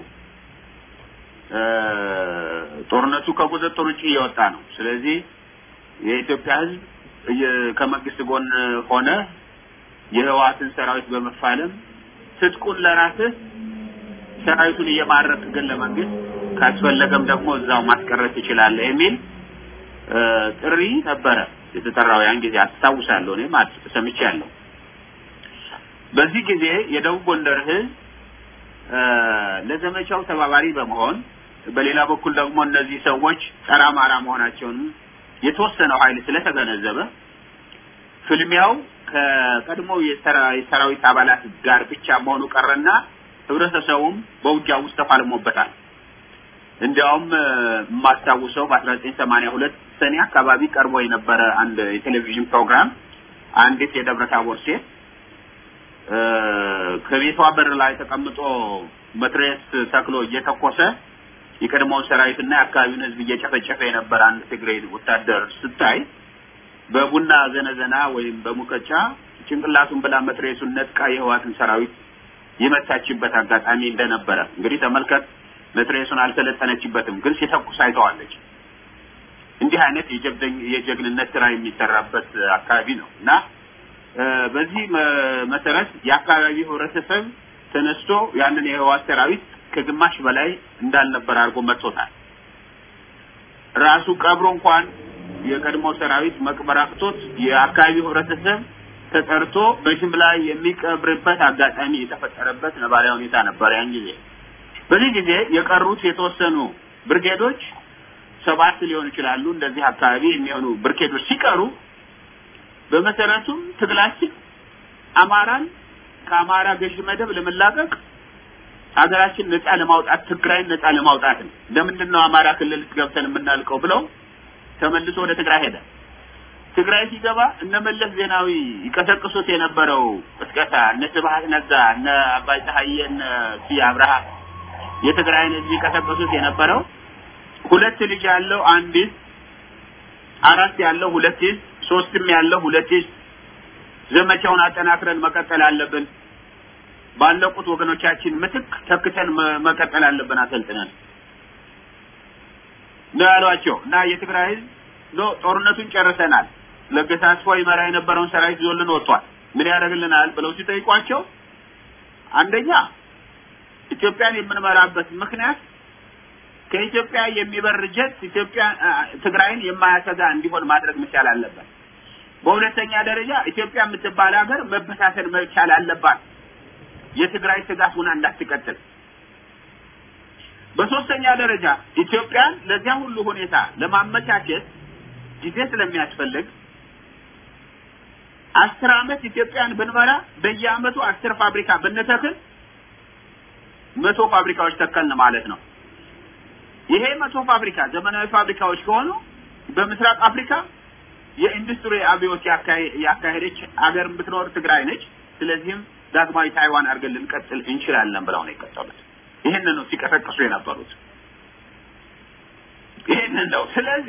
D: ጦርነቱ ከቁጥጥር ውጪ እየወጣ ነው። ስለዚህ የኢትዮጵያ ህዝብ ከመንግስት ጎን ሆነ የህወሓትን ሰራዊት በመፋለም ትጥቁን ለራስህ ሰራዊቱን እየማረክ ግን ለመንግስት ካስፈለገም ደግሞ እዛው ማስቀረት ይችላል የሚል ጥሪ ነበረ የተጠራው። ያን ጊዜ አስታውሳለሁ፣ እኔም ሰምቻለሁ። በዚህ ጊዜ የደቡብ ጎንደር ህዝብ ለዘመቻው ተባባሪ በመሆን በሌላ በኩል ደግሞ እነዚህ ሰዎች ጸረ አማራ መሆናቸውን የተወሰነው ኃይል ስለተገነዘበ ፍልሚያው ከቀድሞ የሰራዊት አባላት ጋር ብቻ መሆኑ ቀረና ህብረተሰቡም በውጊያ ውስጥ ተፋልሞበታል። እንዲያውም ማስታወሰው በ1982 ሰኔ አካባቢ ቀርቦ የነበረ አንድ የቴሌቪዥን ፕሮግራም አንዲት የደብረታቦር ሴት ከቤቷ በር ላይ ተቀምጦ መትረየስ ተክሎ እየተኮሰ የቀድሞው ሰራዊትና የአካባቢውን ህዝብ እየጨፈጨፈ የነበረ አንድ ትግሬ ወታደር ስታይ በቡና ዘነዘና ወይም በሙቀጫ ጭንቅላቱን ብላ መትረየሱን ነጥቃ የህወሓትን ሰራዊት የመታችበት አጋጣሚ እንደነበረ እንግዲህ ተመልከት። መትረየሱን አልተለጠነችበትም፣ ግን ሲተኩስ አይተዋለች። እንዲህ አይነት የጀግንነት ስራ የሚሰራበት አካባቢ ነውና በዚህ መሰረት የአካባቢው ህብረተሰብ ተነስቶ ያንን የህወሓት ሰራዊት ከግማሽ በላይ እንዳልነበር አድርጎ መጥቶታል። ራሱ ቀብሮ እንኳን የቀድሞ ሰራዊት መቅበራክቶት የአካባቢው ህብረተሰብ ተጠርቶ በጅምላ የሚቀብርበት አጋጣሚ የተፈጠረበት ነባራዊ ሁኔታ ነበር ያን ጊዜ። በዚህ ጊዜ የቀሩት የተወሰኑ ብርጌዶች 7 ሊሆኑ ይችላሉ እንደዚህ አካባቢ የሚሆኑ ብርጌዶች ሲቀሩ በመሰረቱ ትግላችን አማራን ከአማራ ገዥ መደብ ለመላቀቅ ሀገራችን ነፃ ለማውጣት ትግራይን ነፃ ለማውጣት ነው። ለምንድነው አማራ ክልል ገብተን የምናልቀው ብለው ተመልሶ ወደ ትግራይ ሄደ። ትግራይ ሲገባ እነመለስ ዜናዊ ይቀሰቅሱት የነበረው እስከታ ስብሐት ነጋ አባይ ፀሐዬ ሲያብራሃ የትግራይን ህዝብ ይቀሰቅሱት የነበረው ሁለት ልጅ ያለው አንዲት፣ አራት ያለው ሁለት፣ ሶስትም ያለው ሁለት ዘመቻውን አጠናክረን መቀጠል አለብን። ባለቁት ወገኖቻችን ምትክ ተክተን መቀጠል አለብን አሰልጥነን ያሏቸው እና የትግራይ ህዝብ ጦርነቱን ጨርሰናል፣ ለገሳስፎ ይመራ የነበረውን ሰራዊት ዞልን ወጥቷል፣ ምን ያደርግልናል ብለው ሲጠይቋቸው አንደኛ ኢትዮጵያን የምንመራበት ምክንያት ከኢትዮጵያ የሚበር ጀት ኢትዮጵያ ትግራይን የማያሰጋ እንዲሆን ማድረግ መቻል አለበት። በሁለተኛ ደረጃ ኢትዮጵያ የምትባል ሀገር መበታተን መቻል አለባት፣ የትግራይ ስጋት ሆና እንዳትቀጥል። በሶስተኛ ደረጃ ኢትዮጵያን ለዚያ ሁሉ ሁኔታ ለማመቻቸት ጊዜ ስለሚያስፈልግ 10 አመት ኢትዮጵያን ብንመራ በየአመቱ 10 ፋብሪካ ብንተክል 100 ፋብሪካዎች ተከልን ማለት ነው። ይሄ 100 ፋብሪካ ዘመናዊ ፋብሪካዎች ከሆኑ በምስራቅ አፍሪካ የኢንዱስትሪ አብዮት ያካሄደች ሀገር ብትኖር ትግራይ ነች። ስለዚህም ዳግማዊ ታይዋን አድርገን ልንቀጥል እንችላለን ብለው ነው የቀጠሉት። ይሄንን ነው ሲቀሰቅሱ የነበሩት። ይሄንን ነው።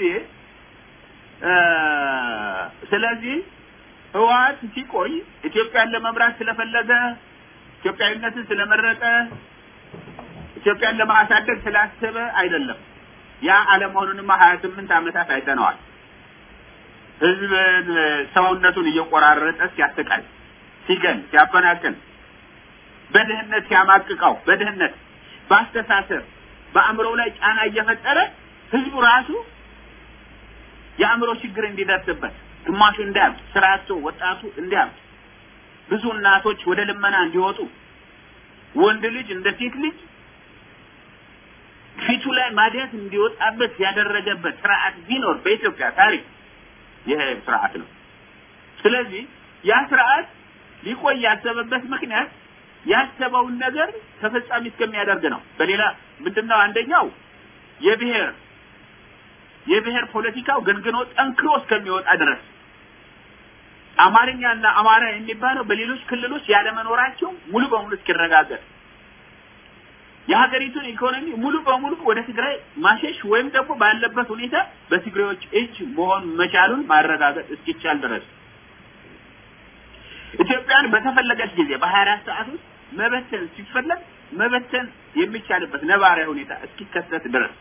D: ስለዚህ ህወሓት ሲቆይ ኢትዮጵያን ለመምራት ስለፈለገ ኢትዮጵያዊነትን ስለመረጠ ኢትዮጵያን ለማሳደግ ስላሰበ አይደለም። ያ ዓለም ሆኖንማ 28 አመታት አይተነዋል። ህዝብ ሰውነቱን እየቆራረጠ ሲያስተቃይ ሲገል ሲያፈናቅል በድህነት ሲያማቅቀው በድህነት ባስተሳሰብ በአእምሮው ላይ ጫና እየፈጠረ ህዝቡ ራሱ የአእምሮ ችግር እንዲደርስበት ግማሹ እንዳያም ስራቶ ወጣቱ እንዲያም ብዙ እናቶች ወደ ልመና እንዲወጡ ወንድ ልጅ እንደ ሴት ልጅ ፊቱ ላይ ማዲያት እንዲወጣበት ያደረገበት ስርዓት ቢኖር በኢትዮጵያ ታሪክ ይሄ ስርዓት ነው። ስለዚህ ያ ስርዓት ሊቆይ ያሰበበት ምክንያት ያሰበውን ነገር ተፈጻሚ እስከሚያደርግ ነው። በሌላ ምንድነው አንደኛው የብሔር ፖለቲካው ገንግኖ ጠንክሮ እስከሚወጣ ድረስ አማርኛና አማራ የሚባለው በሌሎች ክልሎች ያለ መኖራቸው ሙሉ በሙሉ እስኪረጋገጥ የሀገሪቱን ኢኮኖሚ ሙሉ በሙሉ ወደ ትግራይ ማሸሽ ወይም ደግሞ ባለበት ሁኔታ በትግሬዎች እጅ መሆን መቻሉን ማረጋገጥ እስኪቻል ድረስ ኢትዮጵያን በተፈለገች ጊዜ በ24 ሰዓት ውስጥ መበተን ሲፈለግ መበተን የሚቻልበት ነባራዊ ሁኔታ እስኪከሰት ድረስ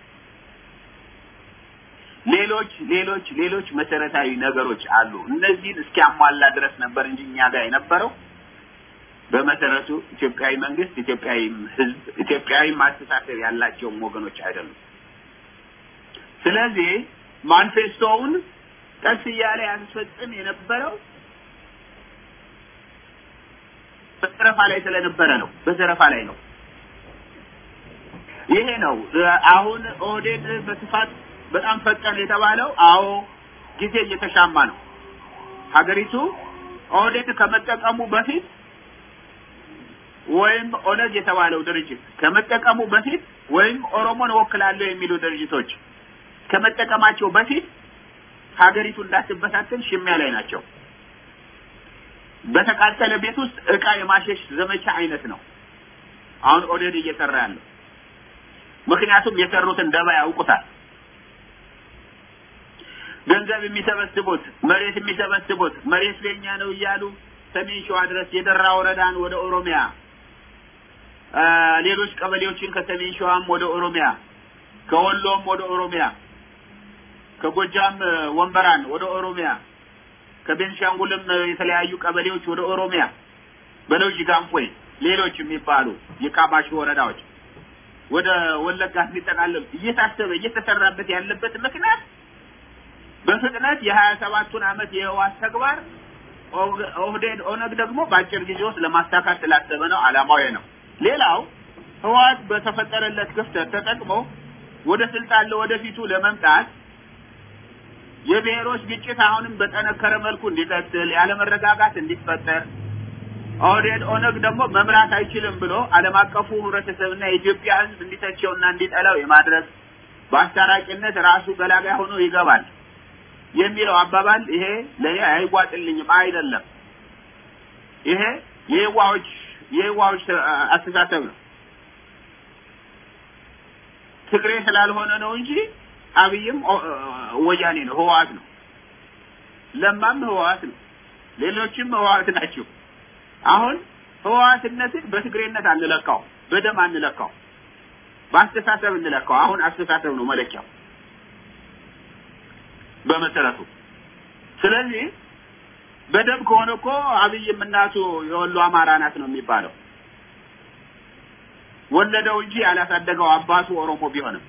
D: ሌሎች መሰረታዊ ነገሮች አሉ። እነዚህን እስኪያሟላ ድረስ ነበር እንጂ እኛ ጋር የነበረው በመሰረቱ ኢትዮጵያዊ መንግስት ኢትዮጵያዊ ህዝብ ኢትዮጵያዊ ማስተሳሰብ ያላቸው ወገኖች አይደሉም። ስለዚህ ማኒፌስቶውን ቀስ እያለ ያስፈጽም የነበረው በዘረፋ ላይ ስለነበረ ነው። በዘረፋ ላይ ነው። ይሄ ነው አሁን ኦህዴድ በስፋት በጣም ፈጠነ የተባለው። አዎ ጊዜ እየተሻማ ነው። ሀገሪቱ ኦህዴድ ከመጠቀሙ በፊት ወይም ኦነግ የተባለው ድርጅት ከመጠቀሙ በፊት ወይም ኦሮሞን ወክላለሁ የሚሉ ድርጅቶች ከመጠቀማቸው በፊት ሀገሪቱ እንዳትበታተን ሽሚያ ላይ ናቸው። በተቃጠለ ቤት ውስጥ ዕቃ የማሸሽ ዘመቻ አይነት ነው አሁን ኦህዴድ እየሰራ ያለው። ምክንያቱም የሰሩትን ደባ ያውቁታል። ገንዘብ የሚሰበስቡት መሬት ለኛ ነው እያሉ ሰሜን ሸዋ ድረስ የደራ ወረዳን ወደ ኦሮሚያ ሌሎች ቀበሌዎችን ከሰሜን ሸዋም ወደ ኦሮሚያ ከወሎም ወደ ኦሮሚያ ከጎጃም ወንበራን ወደ ኦሮሚያ ከቤንሻንጉልም የተለያዩ ቀበሌዎች ወደ ኦሮሚያ በሎጂ ጋምፖይ ሌሎች የሚባሉ የካማሽ ወረዳዎች ወደ ወለጋ ሲጠቃለሉ እየተሰራበት ያለበት ምክንያት በፍጥነት የ27ቱን አመት የህዋስ ተግባር ኦህዴድ ኦነግ ደግሞ በአጭር ጊዜ ውስጥ ለማስተካከል ስላሰበ ነው። ዓላማው ነው። ሌላው ህዋስ በተፈጠረለት ክፍተት ተጠቅሞ ወደ ስልጣን ወደፊቱ ለመምጣት የብሔሮች ግጭት አሁንም በተነከረ መልኩ እንዲቀጥል ያለመረጋጋት እንዲፈጠር ኦህዴድ ኦነግ ደግሞ መምራት አይችልም ብሎ ዓለም አቀፉ ህብረተሰብና የኢትዮጵያ ህዝብ እንዲተቸውና እንዲጠላው የማድረግ በአስታራቂነት ራሱ ገላጋይ ሆኖ ይገባል የሚለው አባባል ይሄ ለኔ አይዋጥልኝም። አይደለም። ይሄ የዋዎች አስተሳሰብ ነው። ትግሬ ስላልሆነ ነው እንጂ አብይም ወያኔ ነው፣ ህዋት ነው። ለማም ህዋት ነው። ሌሎችም ህዋት ናቸው። አሁን ህዋትነትን በትግሬነት አንለካው፣ በደም አንለካው፣ በአስተሳሰብ እንለካው። አሁን አስተሳሰብ ነው መለኪያው በመሰረቱ። ስለዚህ በደም ከሆነ እኮ አብይም እናቱ የወሎ አማራ ናት ነው የሚባለው። ወለደው እንጂ ያላሳደገው አባቱ ኦሮሞ ቢሆንም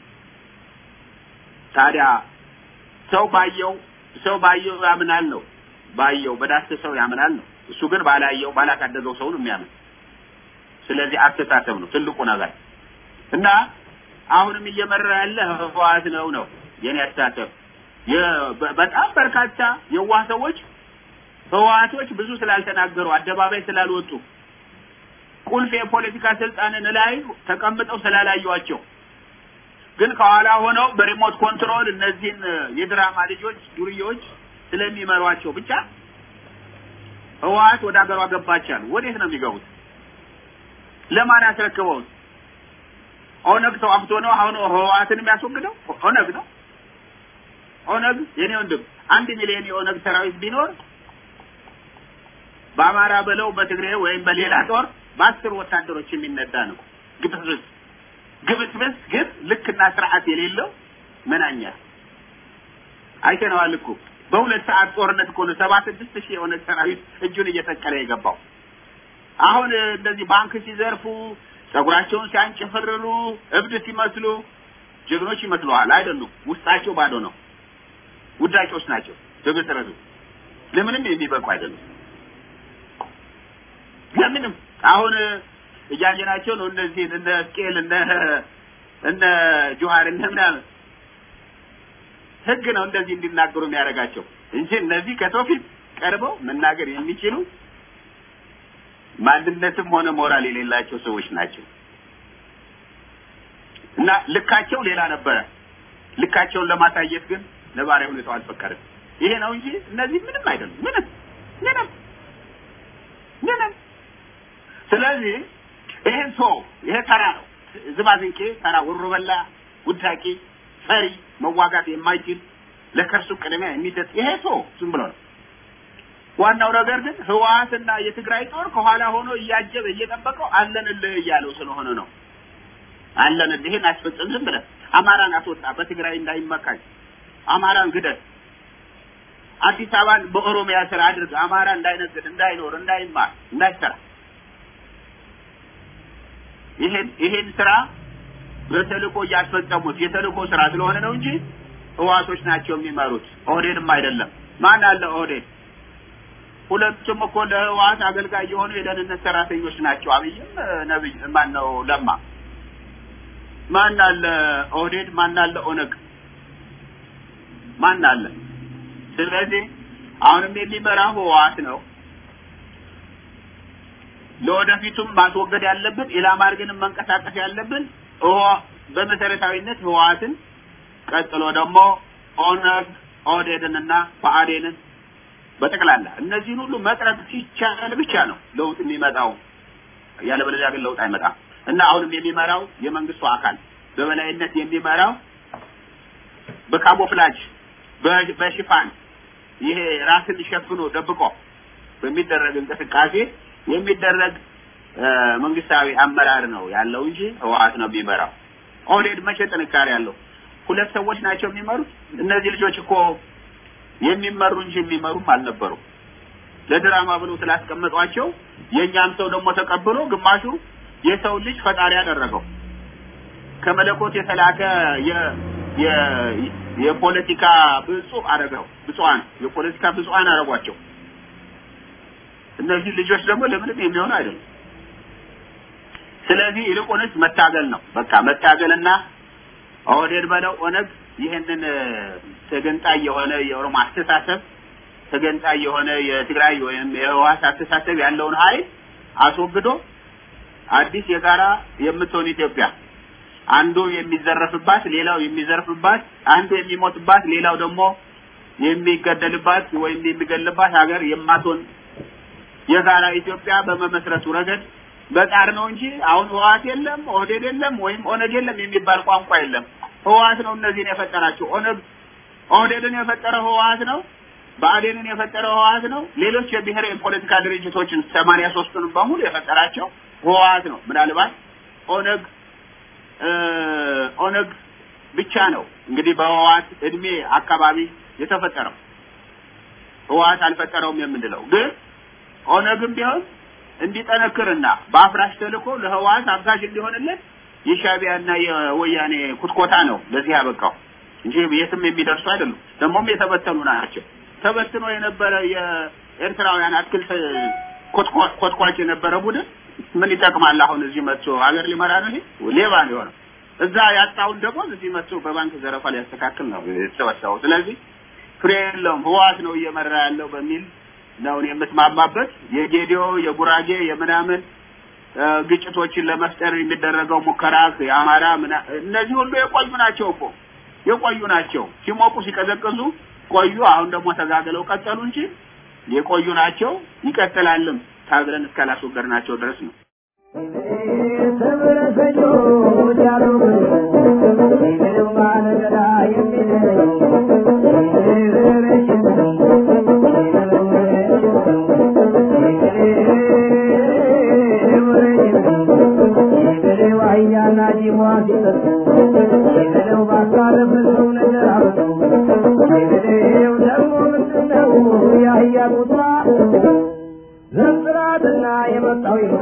D: ታዲያ ሰው ባየው ያምናል ነው። ባየው በዳሰሰው ያምናል ነው። እሱ ግን ባላየው ባላሳደገው ሰው ነው የሚያምን። ስለዚህ አስተሳሰብ ነው ትልቁ ነገር እና አሁንም እየመራ ያለ ህዋት ነው የኔ አስተሳሰብ። በጣም በርካታ የዋሰዎች ህዋቶች ብዙ ስላልተናገሩ አደባባይ ስላልወጡ ቁልፍ የፖለቲካ ስልጣንን ላይ ተቀምጠው ስላላዩዋቸው ግን ከኋላ ሆነው በሪሞት ኮንትሮል እነዚህን የድራማ ልጆች ዱርዮች ስለሚመሯቸው ብቻ ህዋት ወደ ሀገሯ ገባቻል። ወዴት ነው የሚገቡት? ለማን ያስረክበው? ኦነግ ተዋግቶ ነው አሁን ህዋትን የሚያስወግደው? ኦነግ ነው። ኦነግ የኔ ወንድም 1 ሚሊዮን የኦነግ ሰራዊት ቢኖር በአማራ በለው በትግሬ ወይም በሌላ ጦር በ10 ወታደሮች የሚነዳ ነው። ግብስብስ ግን ልክና ስርዓት የሌለው መናኛ አይተነዋል እኮ በሁለት ሰዓት ጦርነት እኮ ነው 76000 የሆነ ሰራዊት እጁን እየተከለ የገባው። አሁን እንደዚህ ባንክ ሲዘርፉ ጸጉራቸውን ሲያንጨፈርሩ እብድ ሲመስሉ ጀግኖች ይመስሉሃል አይደሉም። ውስጣቸው ባዶ ነው። ውዳቂዎች ናቸው። በመሰረቱ ለምንም የሚበቁ አይደሉም። ለምንም አሁን እያየናቸው ነው እነዚህ እንደ ስኬል እንደ ጆሃር እንደምናምን ህግ ነው እንደዚህ እንዲናገሩ የሚያደርጋቸው እንጂ እነዚህ ከቶፊት ቀርበው መናገር የሚችሉ ማንነትም ሆነ ሞራል የሌላቸው ሰዎች ናቸው። እና ልካቸው ሌላ ነበረ። ልካቸውን ለማሳየት ግን ነባራዊ ሁኔታው አልፈቀደም። ይሄ ነው እንጂ እነዚህ ምንም አይደሉም። ምንም ስለዚህ ይሄን ሰው ይሄ ተራ ነው። ዝባዝንቄ ተራ ወሮበላ ውዳቂ ፈሪ መዋጋት የማይችል ለከርሱ ቅድሚያ የሚሰጥ ይሄ ሰው ዝም ብሎ ነው። ዋናው ነገር ግን ህወሓትና የትግራይ ጦር ከኋላ ሆኖ እያጀበ እየጠበቀው አለንልህ እያለው ስለሆነ ነው። አለንልህ ይሄን አስፈጽም ዝም ብለህ አማራን አስወጣ፣ በትግራይ እንዳይመካኝ፣ አማራን ግደል፣ አዲስ አበባን በኦሮሚያ ስራ አድርግ፣ አማራ እንዳይነግድ፣ እንዳይኖር፣ እንዳይማር፣ እንዳይሰራ ይሄን ስራ በተልእኮ ያስፈጸሙት የተልእኮ ስራ ስለሆነ ነው እንጂ ህወሓቶች ናቸው የሚመሩት። ኦህዴድም አይደለም። ማን አለ ኦህዴድ? ሁለቱም እኮ ለህወሓት አገልጋይ የሆኑ የደህንነት ሰራተኞች ናቸው። አብይም ነብይ ማን ነው ለማ። ማን አለ ኦህዴድ? ማን አለ ኦነግ? ማን አለ? ስለዚህ አሁንም የሚመራው ህወሓት ነው። ለወደፊቱም ማስወገድ ያለብን ኢላማ አድርገን መንቀሳቀስ ያለብን በመሰረታዊነት ህወሓትን ቀጥሎ ደግሞ ኦነግ ኦህዴድንና ብአዴንን በጠቅላላ እነዚህን ሁሉ መጥረግ ሲቻል ብቻ ነው ለውጥ የሚመጣው። ያለበለዚያ ግን ለውጥ አይመጣም። እና አሁንም የሚመራው የመንግስቱ አካል በበላይነት የሚመራው በካሞፍላጅ በሽፋን ይሄ ራስን ሸፍኖ ደብቆ በሚደረግ እንቅስቃሴ የሚደረግ መንግስታዊ አመራር ነው ያለው እንጂ ህወሓት ነው የሚመራው። ኦህዴድ መቼ ጥንካሬ ያለው? ሁለት ሰዎች ናቸው የሚመሩት። እነዚህ ልጆች እኮ የሚመሩ እንጂ የሚመሩም አልነበሩ። ለድራማ ብለው ስላስቀመጧቸው የኛም ሰው ደግሞ ተቀብሎ ግማሹ የሰው ልጅ ፈጣሪ ያደረገው ከመለኮት የተላከ የፖለቲካ ብፁዕ አደረገው። ብፁዓን የፖለቲካ ብፁዓን አደረጓቸው። እነዚህ ልጆች ደግሞ ለምንም የሚሆኑ አይደለም። ስለዚህ ይልቁንስ መታገል ነው። በቃ መታገልና ኦህዴድ በለው ኦነግ ይሄንን ተገንጣይ የሆነ የኦሮሞ አስተሳሰብ ተገንጣይ የሆነ የትግራይ ወይም የህወሓት አስተሳሰብ ያለውን ኃይል አስወግዶ አዲስ የጋራ የምትሆን ኢትዮጵያ አንዱ የሚዘረፍባት ሌላው የሚዘርፍባት፣ አንዱ የሚሞትባት ሌላው ደግሞ የሚገደልባት ወይም የሚገልባት ሀገር የማትሆን የጋራ ኢትዮጵያ በመመስረቱ ረገድ በጣር ነው እንጂ አሁን ህወሓት የለም ኦህዴድ የለም ወይም ኦነግ የለም የሚባል ቋንቋ የለም። ህወሓት ነው እነዚህን የፈጠራቸው። ኦህዴድን የፈጠረው ህወሓት ነው። ብአዴንን የፈጠረው ህወሓት ነው። ሌሎች የብሔር የፖለቲካ ድርጅቶችን 83ን በሙሉ የፈጠራቸው ህወሓት ነው። ምናልባት ኦነግ ብቻ ነው እንግዲህ በህወሓት እድሜ አካባቢ የተፈጠረው። ህወሓት አልፈጠረውም የምንለው ግን ኦነግም ቢሆን እንዲጠነክርና በአፍራሽ ተልኮ ለህወሓት አጋዥ እንዲሆንለት የሻዕቢያና የወያኔ ኩትኮታ ነው ለዚህ ያበቃው እንጂ የትም የሚደርሱ አይደሉም። ደግሞም የተበተኑ ናቸው። ተበትኖ የነበረ የኤርትራውያን አትክልት ኮትኳች የነበረ ቡድን ምን ይጠቅማል? አሁን እዚህ መጥቶ ሀገር ሊመራ ነው? ይሄ ሌባ ነው። እዛ ያጣውን ደግሞ እዚህ መጥቶ በባንክ ዘረፋ ሊያስተካክል ነው የተሰበሰበው። ስለዚህ ፍሬ የለውም። ህወሓት ነው እየመራ ያለው በሚል ነው የምትማማበት። የጌዲዮ የጉራጌ የምናምን ግጭቶችን ለመፍጠር የሚደረገው ሙከራ የአማራ እነዚህ ሁሉ የቆዩ ናቸው። ሲሞቁ ሲቀዘቅዙ ቆዩ። አሁን ደግሞ ተጋግለው ቀጠሉ እንጂ የቆዩ ናቸው። ይቀጥላልም ታግለን እስካላስወገድናቸው ድረስ ነው።
E: Thank you. የሙታ ዘንዝራትና የመጣው ይምጣ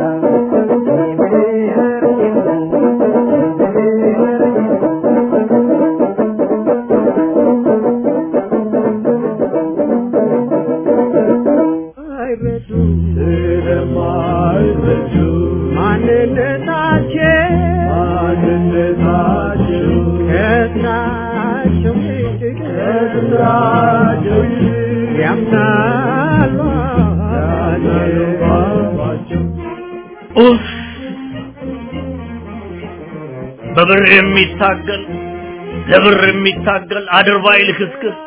E: አይበዱ ስለማይበዱ ማንነታቸው ከስራቸው ያምናሉ
F: በብር የሚታገል ለብር የሚታገል አድርባይ ልክስክስ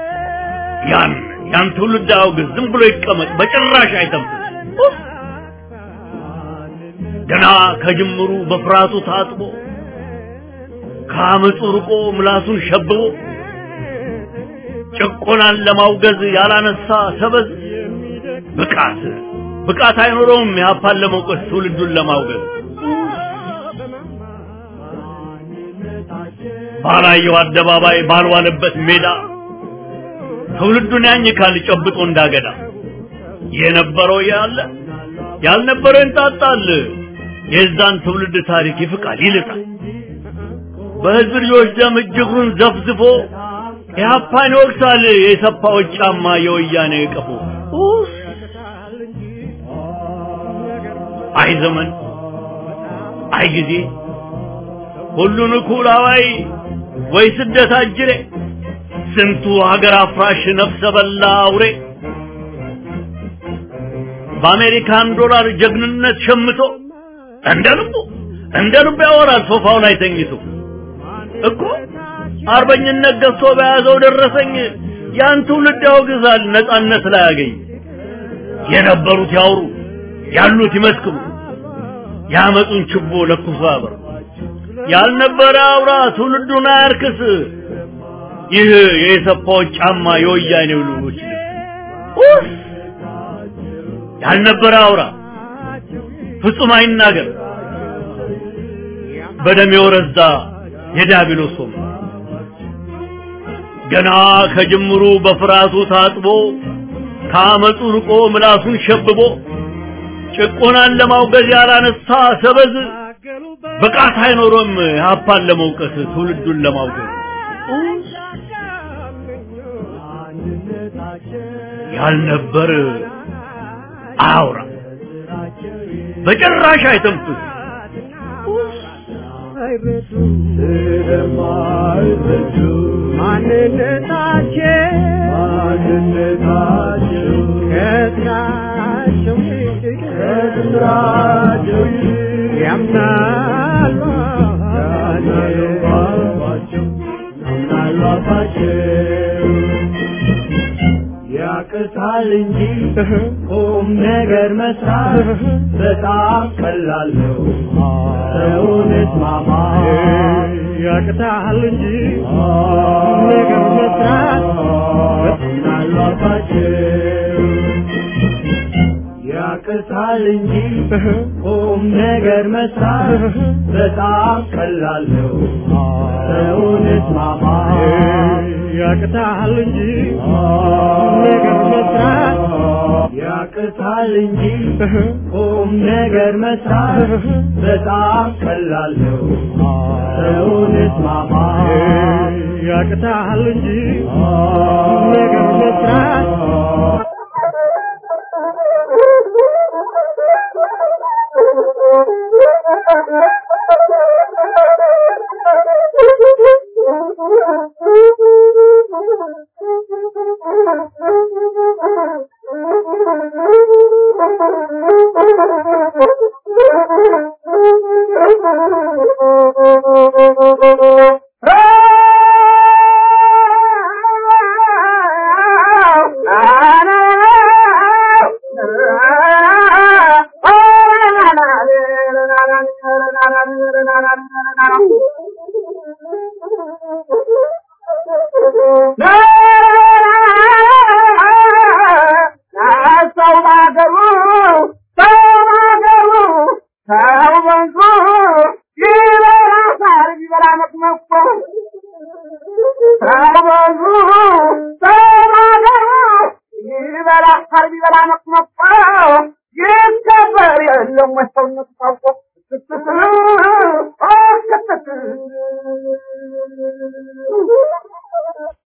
F: ያን ትውልድ አውግዝ ዝም ብሎ ይቀመጥ በጭራሽ አይተምም ገና ከጅምሩ በፍራቱ ታጥቦ ከአመፁ ርቆ ምላሱን ሸብቦ ጭቆናን ለማውገዝ ያላነሳ ሰበዝ ብቃት አይኖረውም ያፓን ለመውቀስ ትውልዱን ለማውገዝ ባላየው አደባባይ ባልዋለበት ሜዳ ትውልዱን ያኝካል ጨብጦ እንዳገዳ የነበረው ያልነበረው እንጣጣል የዛን ትውልድ ታሪክ ይፍቃል ይልጣል በህዝብ ልጆች ደም እጅጉን ዘፍዝፎ ያፓን ወቅታል የሰፋዎች ጫማ የወያኔ ቀፎ አይ ዘመን አይ ጊዜ ሁሉን እኩል አዋይ ወይ ስደት አጅሬ ስንቱ ሀገር አፍራሽ ነፍሰ በላ አውሬ በአሜሪካን ዶላር ጀግንነት ሸምቶ እንደ ልቡ ያወራል ሶፋው ላይ ተኝቶ እኮ አርበኝነት ገዝቶ በያዘው ደረሰኝ ያን ትውልድ ያወግዛል ነጻነት ላይ ያገኝ የነበሩት ያውሩ ያሉት ይመስክሩ ያመጡን ችቦ ለኩሶ ያበር ያልነበረ አውራ ትውልዱን አያርክስ ይህ የሰፋዎች ጫማ የወያኔው ልጆች ያልነበረ አውራ ፍጹም አይናገር በደም የወረዛ የዲያብሎስ ገና ከጅምሩ በፍራቱ ታጥቦ ከአመፁ ርቆ ምላሱን ሸብቦ ጭቆናን ለማውገዝ ያላነሳ ሰበዝ ብቃት አይኖርም ያፓን ለመውቀስ ትውልዱን ለማውገዝ ያልነበር አውራ በጭራሽ አይተንፍስ አይበዱ ስለማይበዱ ማንነታቸው ከስራቸው ያምናሉ ያቅታል እንጂ ቁም ነገር መስራት በጣም ቀላል ነው ሰውነት ማማ ያቅታል እንጂ ቁም ነገር መስራት ያቅታል እንጂ ቁም ነገር መስራት በጣም ቀላል ነው ሰውነት ማማ ያቅታል እንጂ ነገር መስራት ያቅታል እንጂ ቁም ነገር መስራት በጣም ቀላል ነው ሰውነት ማማ ያቅታል እንጂ ነገር መስራት
E: የለም ወሰውነት ታውቆ